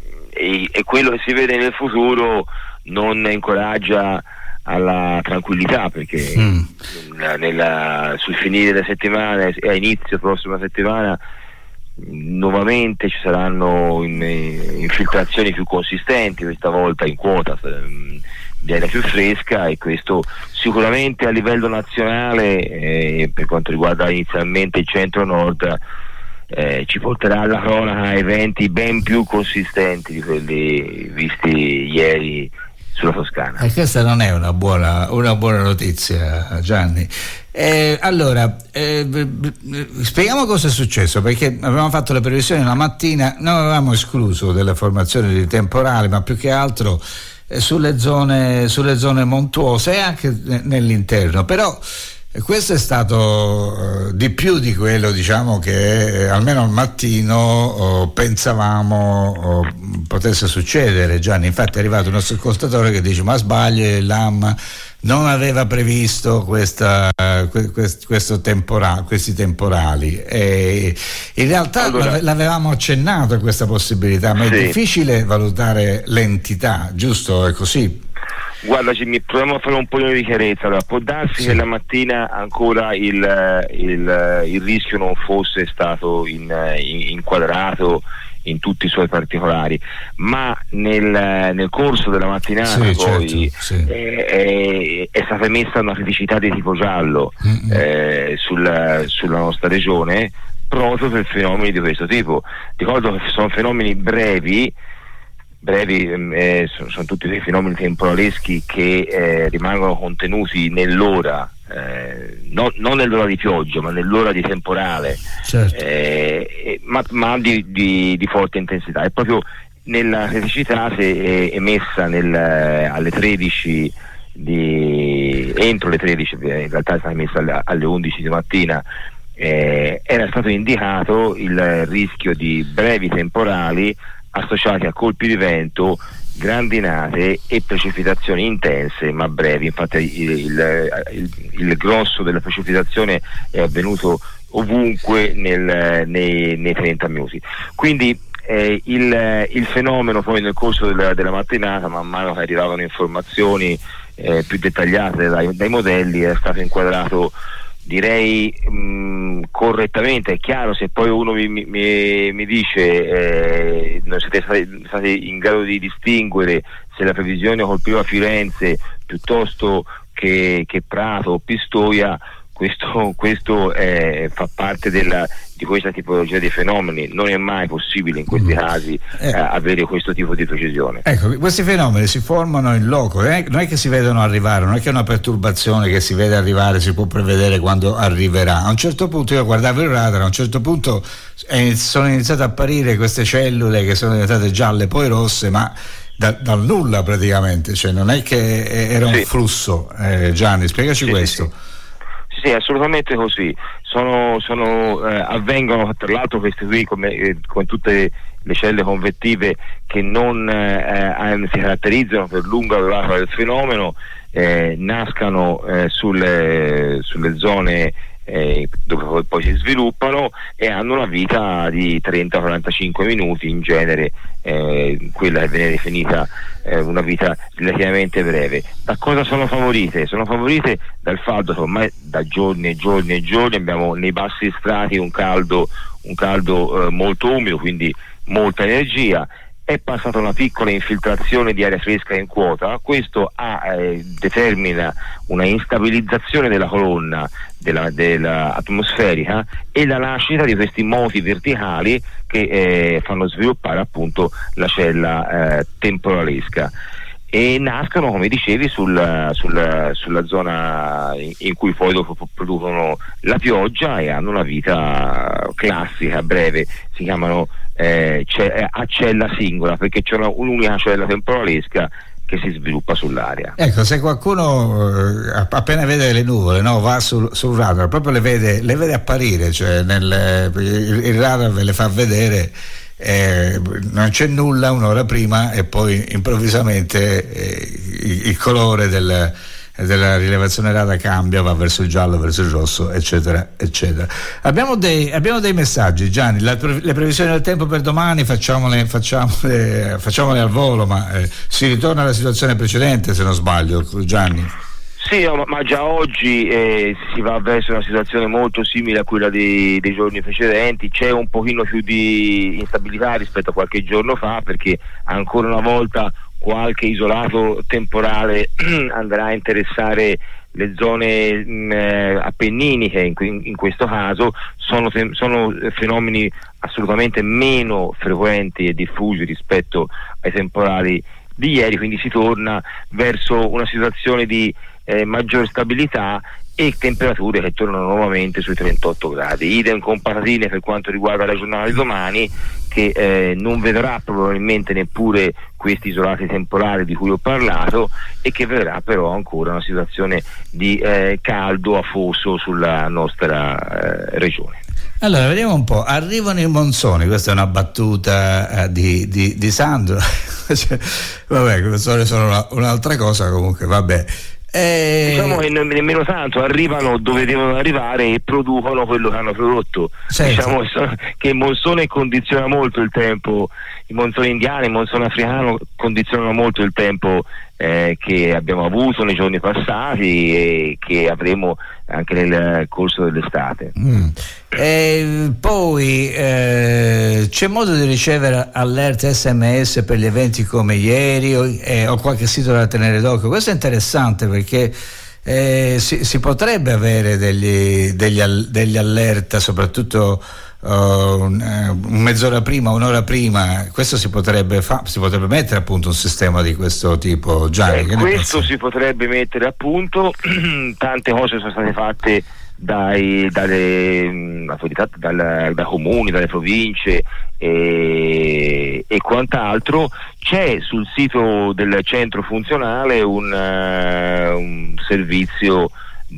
e, e quello che si vede nel futuro non incoraggia alla tranquillità, perché mm. nella, nella, sul finire della settimana e a inizio prossima settimana nuovamente ci saranno in, infiltrazioni più consistenti, questa volta in quota di aria più fresca, e questo sicuramente a livello nazionale eh, per quanto riguarda inizialmente il centro-nord eh, ci porterà alla cronaca a eventi ben più consistenti di quelli visti ieri sulla Toscana. E questa non è una buona, una buona notizia, Gianni. Eh, allora, eh, spieghiamo cosa è successo, perché avevamo fatto le previsioni la mattina, non avevamo escluso delle formazioni di temporali, ma più che altro eh, sulle zone, sulle zone montuose e anche nell'interno, però E questo è stato uh, di più di quello, diciamo, che eh, almeno al mattino oh, pensavamo oh, potesse succedere. Gianni, infatti è arrivato un nostro ascoltatore che dice: ma sbaglio, l'A M non aveva previsto questa, quest, questo tempora, questi temporali, e in realtà allora, l'avevamo accennato a questa possibilità, ma sì, è difficile valutare l'entità, giusto? È così? Guarda Jimmy, proviamo a fare un po' di chiarezza. Allora, può darsi sì. che la mattina ancora il, il, il rischio non fosse stato in, in, inquadrato in tutti i suoi particolari, ma nel, nel corso della mattinata sì, poi certo, sì. è, è, è stata emessa una criticità di tipo giallo eh, sul, sulla nostra regione proprio per fenomeni di questo tipo. Ricordo che sono fenomeni brevi brevi eh, sono, sono tutti dei fenomeni temporaleschi che eh, rimangono contenuti nell'ora, eh, non, non nell'ora di pioggia ma nell'ora di temporale, certo. eh, ma, ma di, di, di forte intensità. E proprio nella criticità si è emessa nel, alle tredici di, entro le tredici, in realtà è stata emessa alle, alle undici di mattina, eh, era stato indicato il rischio di brevi temporali associati a colpi di vento, grandinate e precipitazioni intense ma brevi. Infatti il, il, il, il grosso della precipitazione è avvenuto ovunque nel, nei, nei trenta minuti. Quindi eh, il, il fenomeno poi nel corso della, della mattinata, man mano che arrivavano informazioni eh, più dettagliate dai, dai modelli, è stato inquadrato, direi mh, correttamente. È chiaro, se poi uno mi, mi, mi dice eh, non siete stati, stati in grado di distinguere se la previsione colpiva Firenze piuttosto che, che Prato o Pistoia, questo, questo eh, fa parte della, di questa tipologia di fenomeni. Non è mai possibile in questi casi eh, avere questo tipo di precisione. Ecco, questi fenomeni si formano in loco, eh? Non è che si vedono arrivare, non è che è una perturbazione che si vede arrivare, si può prevedere quando arriverà. A un certo punto, io guardavo il radar, a un certo punto eh, sono iniziate a apparire queste cellule che sono diventate gialle poi rosse, ma da, dal nulla praticamente, cioè non è che era un sì. flusso. eh, Gianni, spiegaci sì, questo. Sì, sì. Sì, assolutamente così. Sono, sono eh, avvengono tra l'altro queste qui, come, eh, come tutte le celle convettive che non eh, si caratterizzano per lunga durata del fenomeno, eh, nascano eh, sulle, sulle zone eh, dove poi si sviluppano e hanno una vita di trenta quarantacinque minuti in genere, eh, quella che viene definita eh, una vita relativamente breve. Da cosa sono favorite? Sono favorite dal fatto che ormai da giorni e giorni e giorni abbiamo nei bassi strati un caldo, un caldo eh, molto umido, quindi molta energia. È passata una piccola infiltrazione di aria fresca in quota, questo ha, eh, determina una instabilizzazizione della colonna della, della atmosferica e la nascita di questi moti verticali che eh, fanno sviluppare appunto la cella eh, temporalesca, e nascono, come dicevi, sul, sul, sulla zona in, in cui poi dopo producono la pioggia e hanno una vita classica, breve. Si chiamano eh, a cella singola perché c'è una, un'unica cella temporalesca che si sviluppa sull'area. Ecco, se qualcuno eh, appena vede le nuvole, no, va sul, sul radar, proprio le vede, le vede apparire, cioè nel, il, il radar ve le fa vedere, eh, non c'è nulla un'ora prima e poi improvvisamente eh, il, il colore del della rilevazione radar cambia, va verso il giallo, verso il rosso, eccetera, eccetera. Abbiamo dei, abbiamo dei messaggi, Gianni. La, le previsioni del tempo per domani facciamole, facciamole, facciamole al volo, ma eh, si ritorna alla situazione precedente, se non sbaglio, Gianni. Sì, no, ma, ma già oggi eh, si va verso una situazione molto simile a quella dei, dei giorni precedenti. C'è un pochino più di instabilità rispetto a qualche giorno fa, perché ancora una volta qualche isolato temporale andrà a interessare le zone mh, appenniniche. In, in questo caso sono, te- sono fenomeni assolutamente meno frequenti e diffusi rispetto ai temporali di ieri, quindi si torna verso una situazione di eh, maggior stabilità e temperature che tornano nuovamente sui trentotto gradi. Idem con patatine per quanto riguarda la giornata di domani, che eh, non vedrà probabilmente neppure questi isolati temporali di cui ho parlato, e che vedrà però ancora una situazione di eh, caldo afoso sulla nostra eh, regione. Allora, vediamo un po'. Arrivano i monsoni, questa è una battuta eh, di, di, di Sandro. Cioè, vabbè, i monsoni sono una, un'altra cosa, comunque, vabbè. E... diciamo che non, nemmeno tanto, arrivano dove devono arrivare e producono quello che hanno prodotto. Certo. Diciamo che, sono, che il monsone condiziona molto il tempo, il monsone indiano, il monsone africano condizionano molto il tempo eh, che abbiamo avuto nei giorni passati e che avremo anche nel corso dell'estate. Mm. E poi eh, c'è modo di ricevere allerte S M S per gli eventi come ieri o, eh, o qualche sito da tenere d'occhio? Questo è interessante perché eh, si, si potrebbe avere degli, degli, degli allerta, soprattutto uh, un, mezz'ora prima, un'ora prima. Questo si potrebbe, fa, si potrebbe mettere a punto un sistema di questo tipo, Gianni? Eh, questo si potrebbe mettere a punto. Tante cose sono state fatte dai, dalle autorità, dal, dai comuni, dalle province e, e quant'altro. C'è sul sito del centro funzionale un, uh, un servizio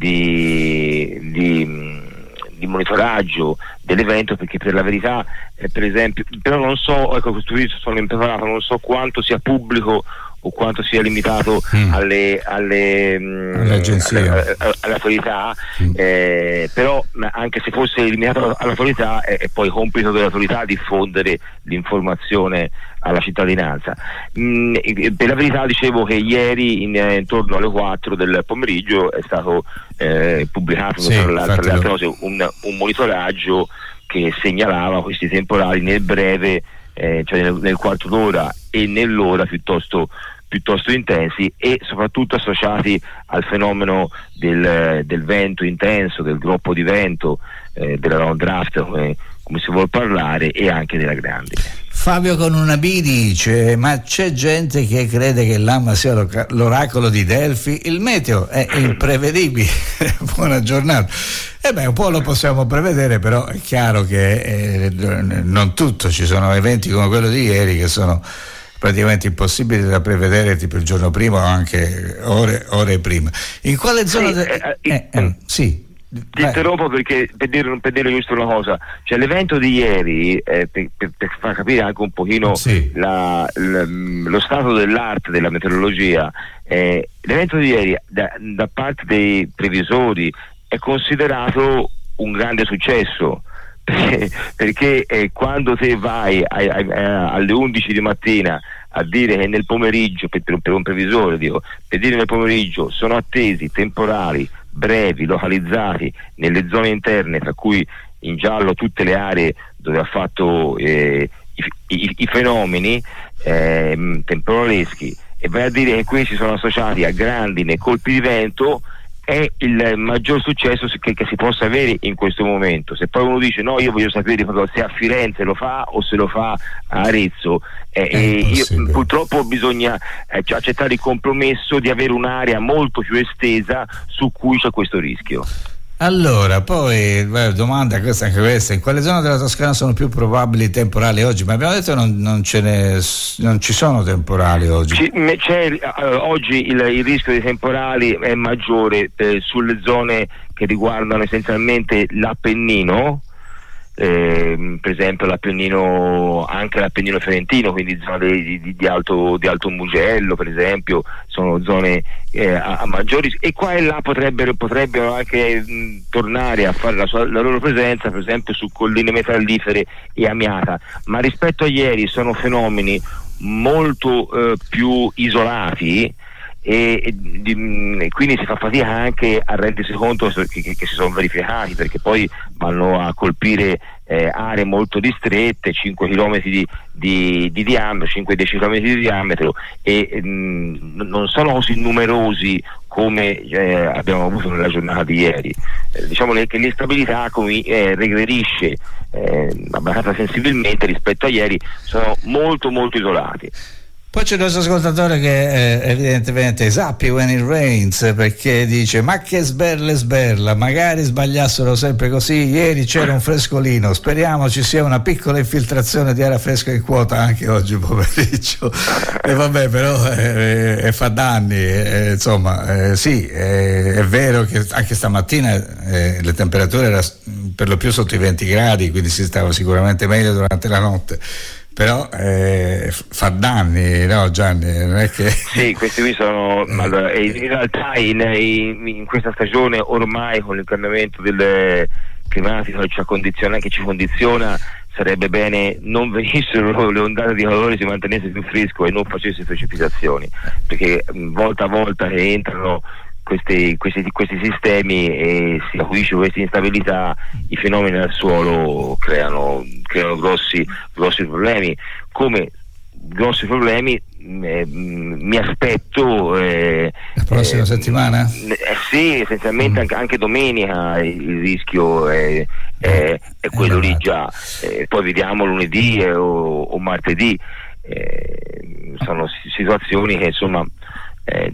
di, di, di monitoraggio dell'evento, perché per la verità eh, per esempio, però non so, ecco, questo video sono impreparato, non so quanto sia pubblico o quanto sia limitato mm. alle, alle, alle agenzie, alle, alle autorità, mm. eh, però anche se fosse limitato all'autorità è, è poi compito dell'autorità diffondere l'informazione alla cittadinanza. Mm, per la verità dicevo che ieri in, intorno alle quattro del pomeriggio è stato eh, pubblicato, sì, tra, tra le altre cose, un, un monitoraggio che segnalava questi temporali nel breve, eh, cioè nel, nel quarto d'ora e nell'ora piuttosto piuttosto intensi, e soprattutto associati al fenomeno del, del vento intenso, del groppo di vento, eh, della downdraft, come, come si vuol parlare, e anche della grandine. Fabio con una B dice: ma c'è gente che crede che l'Amma sia l'oracolo di Delfi, il meteo è imprevedibile. Buona giornata. E beh, un po' lo possiamo prevedere, però è chiaro che eh, non tutto, ci sono eventi come quello di ieri che sono praticamente impossibili da prevedere, tipo il giorno prima o anche ore, ore prima. In quale zona? Sì, de- eh, eh, eh, sì. Ti interrompo perché per dire, per dire giusto una cosa, cioè l'evento di ieri, eh, per, per, per far capire anche un pochino sì. la, la, lo stato dell'arte della meteorologia, eh, l'evento di ieri da, da parte dei previsori è considerato un grande successo, perché, perché eh, quando te vai ai, ai, alle undici di mattina a dire che nel pomeriggio, per, per un previsore dico, per dire nel pomeriggio sono attesi temporali brevi, localizzati nelle zone interne, tra cui in giallo tutte le aree dove ha fatto eh, i, i, i fenomeni eh, temporaleschi, e vai a dire che questi sono associati a grandine e colpi di vento, è il maggior successo che, che si possa avere in questo momento. Se poi uno dice no, io voglio sapere se a Firenze lo fa o se lo fa a Arezzo, eh, eh, io, purtroppo bisogna eh, accettare il compromesso di avere un'area molto più estesa su cui c'è questo rischio. Allora, poi beh, domanda questa, anche questa: in quale zona della Toscana sono più probabili temporali oggi? Ma abbiamo detto non, non ce ne non ci sono temporali oggi. Ci, c'è, uh, oggi il, il rischio di temporali è maggiore eh, sulle zone che riguardano essenzialmente l'Appennino. Eh, per esempio l'Appennino, anche l'Appennino fiorentino, quindi zone di, di, di, alto, di Alto Mugello per esempio, sono zone eh, a, a maggiori, e qua e là potrebbero, potrebbero anche mh, tornare a fare la, sua, la loro presenza, per esempio su colline metallifere e Amiata, ma rispetto a ieri sono fenomeni molto eh, più isolati. E, e, di, e quindi si fa fatica anche a rendersi conto che, che, che si sono verificati, perché poi vanno a colpire eh, aree molto ristrette, cinque chilometri di, di, di diametro, cinque dieci chilometri di diametro, e mh, non sono così numerosi come eh, abbiamo avuto nella giornata di ieri. Eh, diciamo che l'instabilità come, eh, regredisce eh, abbastanza sensibilmente rispetto a ieri, sono molto molto isolati. Poi c'è il nostro ascoltatore che eh, evidentemente is happy when it rains, perché dice: ma che sberle sberla, magari sbagliassero sempre così, ieri c'era un frescolino, speriamo ci sia una piccola infiltrazione di aria fresca in quota anche oggi pomeriggio. E vabbè, però eh, eh, fa danni, eh, insomma eh, sì, eh, è vero che anche stamattina eh, le temperature erano per lo più sotto i venti gradi, quindi si stava sicuramente meglio durante la notte. Però eh, fa danni, no Gianni? Non è che... Sì, questi qui sono allora, in realtà in, in, in questa stagione ormai con il cambiamento del climatico che ci condiziona, che ci condiziona, sarebbe bene non venissero le ondate di calore, si mantenesse più fresco e non facesse precipitazioni, perché volta a volta che entrano Questi, questi, questi sistemi e si acuisce questa instabilità, i fenomeni del suolo creano, creano grossi, grossi problemi. Come grossi problemi eh, mi aspetto eh, la prossima eh, settimana? Eh, sì, essenzialmente mm. anche, anche domenica il rischio è, è, è quello lì già, eh, poi vediamo lunedì eh, o, o martedì, eh, sono situazioni che insomma eh,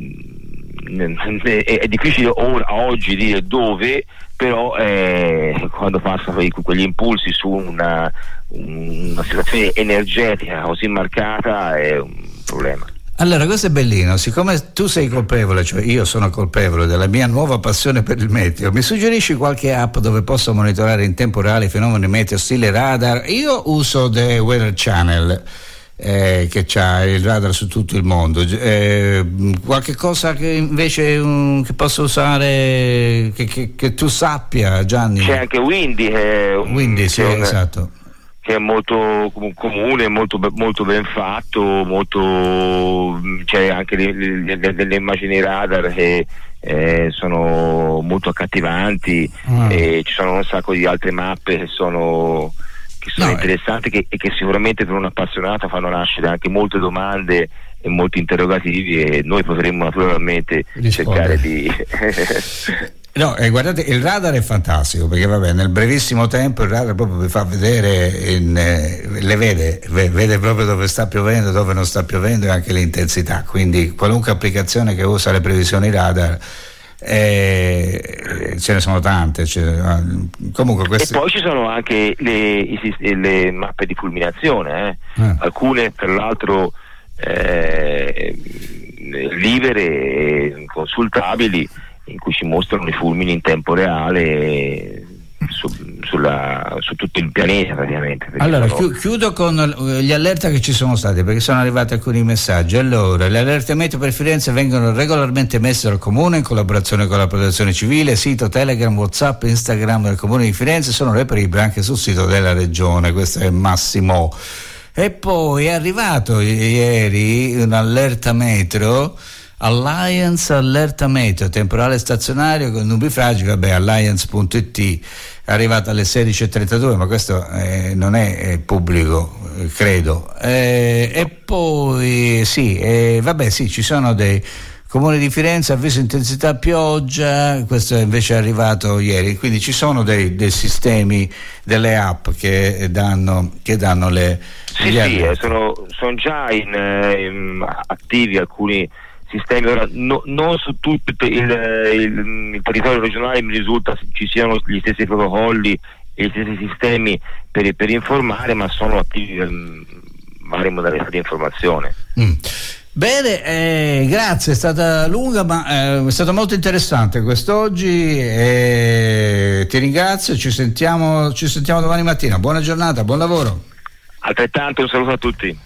è difficile ora, oggi dire dove, però eh, quando passano quegli impulsi su una, una situazione energetica così marcata è un problema. Allora, questo è bellino, siccome tu sei colpevole, cioè io sono colpevole della mia nuova passione per il meteo, mi suggerisci qualche app dove posso monitorare in tempo reale i fenomeni meteo stile radar? Io uso The Weather Channel, Eh, che c'ha il radar su tutto il mondo. Eh, qualche cosa che invece um, che posso usare che, che, che tu sappia, Gianni? C'è anche Windy, che, Windy, sì, un, esatto, che è molto comune, molto, molto ben fatto, molto, c'è anche delle immagini radar che eh, sono molto accattivanti, ah. e ci sono un sacco di altre mappe che sono sono no, interessanti che, e che sicuramente per un appassionato fanno nascere anche molte domande e molti interrogativi, e noi potremmo naturalmente rispondere. Cercare di no, eh, guardate, il radar è fantastico, perché vabbè, nel brevissimo tempo il radar proprio vi fa vedere in, eh, le vede, vede proprio dove sta piovendo, dove non sta piovendo, e anche l'intensità, quindi qualunque applicazione che usa le previsioni radar, Eh, ce ne sono tante, cioè, comunque queste... E poi ci sono anche le, le mappe di fulminazione, eh? Eh. Alcune tra l'altro eh, libere e consultabili, in cui ci mostrano i fulmini in tempo reale su, sulla, su tutto il pianeta praticamente. Allora sono... chiudo con gli allerta che ci sono stati, perché sono arrivati alcuni messaggi. Allora, le allerte meteo per Firenze vengono regolarmente emesse dal Comune in collaborazione con la Protezione Civile. Sito Telegram, WhatsApp, Instagram del Comune di Firenze sono reperibili anche sul sito della Regione. Questo è Massimo. E poi è arrivato ieri un'allerta meteo, Alliance allerta meteo temporale stazionario con nubifragi, vabbè, alliance punto it, è arrivata alle sedici e trentadue, ma questo eh, non è, è pubblico, eh, credo. Eh, e poi sì, eh, vabbè, sì, ci sono dei Comune di Firenze, avviso intensità pioggia, questo invece è arrivato ieri, quindi ci sono dei, dei sistemi, delle app che danno, che danno le... Sì, sì, eh, sono, sono già in, in, attivi alcuni sistemi. Ora, no, non su tutto il, il, il territorio regionale mi risulta ci siano gli stessi protocolli e gli stessi sistemi per, per informare, ma sono attivi um, varie modalità di informazione. Mm. Bene, eh, grazie, è stata lunga ma eh, è stato molto interessante quest'oggi, eh, ti ringrazio, ci sentiamo, ci sentiamo domani mattina, buona giornata, buon lavoro. Altrettanto, un saluto a tutti.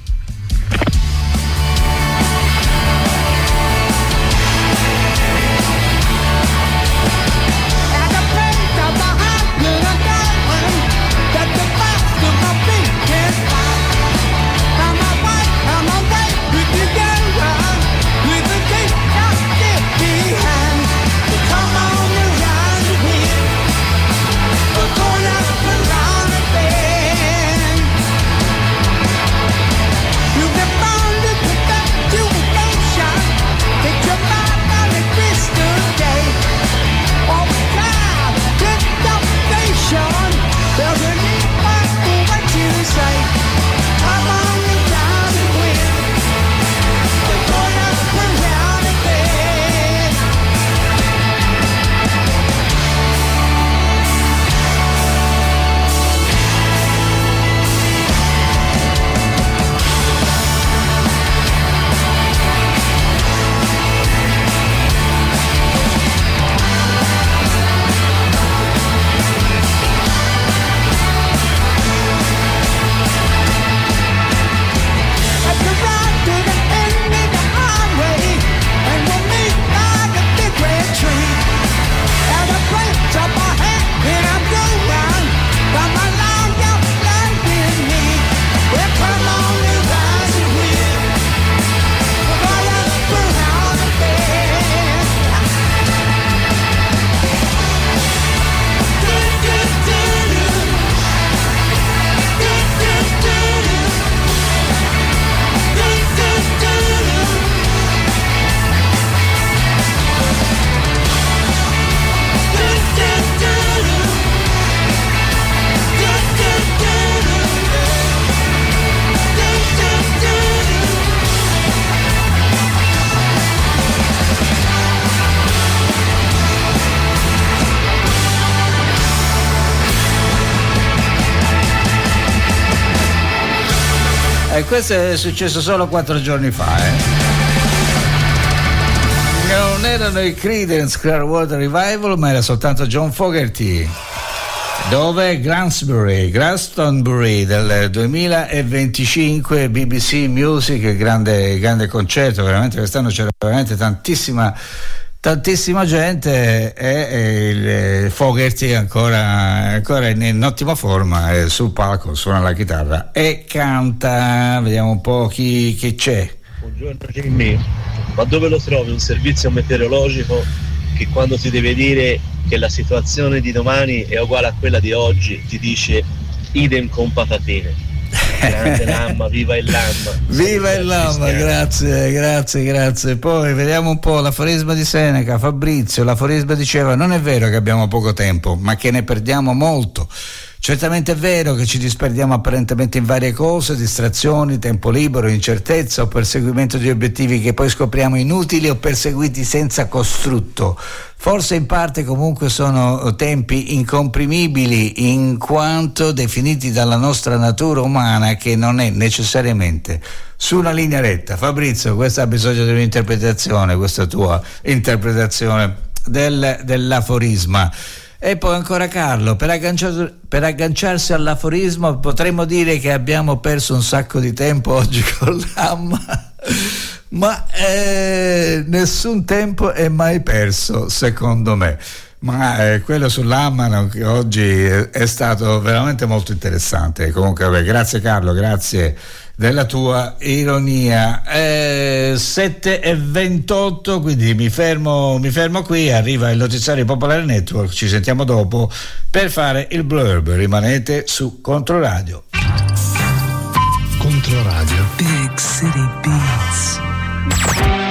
E questo è successo solo quattro giorni fa, eh. Non erano i Creedence Clearwater Revival, ma era soltanto John Fogerty. Dove? Glastonbury, Glastonbury del duemilaventicinque, B B C Music, grande, grande concerto, veramente quest'anno c'era veramente tantissima tantissima gente e, e il Fogerty ancora, ancora in, in ottima forma, è sul palco, suona la chitarra e canta. Vediamo un po' chi, chi c'è. Buongiorno Jimmy, ma dove lo trovi un servizio meteorologico che quando ti deve dire che la situazione di domani è uguale a quella di oggi ti dice idem con patatine? Grande Lamma, viva il Lamma. Viva il Lamma, grazie, grazie, grazie. Poi vediamo un po' l'aforisma di Seneca, Fabrizio. L'aforisma diceva: non è vero che abbiamo poco tempo, ma che ne perdiamo molto. Certamente è vero che ci disperdiamo apparentemente in varie cose, distrazioni, tempo libero, incertezza o perseguimento di obiettivi che poi scopriamo inutili o perseguiti senza costrutto. Forse in parte comunque sono tempi incomprimibili in quanto definiti dalla nostra natura umana, che non è necessariamente su una linea retta. Fabrizio, questa ha bisogno di un'interpretazione, questa tua interpretazione del, dell'aforisma. E poi ancora Carlo, per, agganciar, per agganciarsi all'aforismo potremmo dire che abbiamo perso un sacco di tempo oggi con l'Amma, ma eh, nessun tempo è mai perso secondo me. Ma eh, quello sull'Amma che oggi è, è stato veramente molto interessante. Comunque vabbè, grazie Carlo, grazie della tua ironia. eh, sette e ventotto, quindi mi fermo, mi fermo qui, arriva il notiziario Popolare Network, ci sentiamo dopo per fare il blurb. Rimanete su Controradio. Controradio Big City Beats.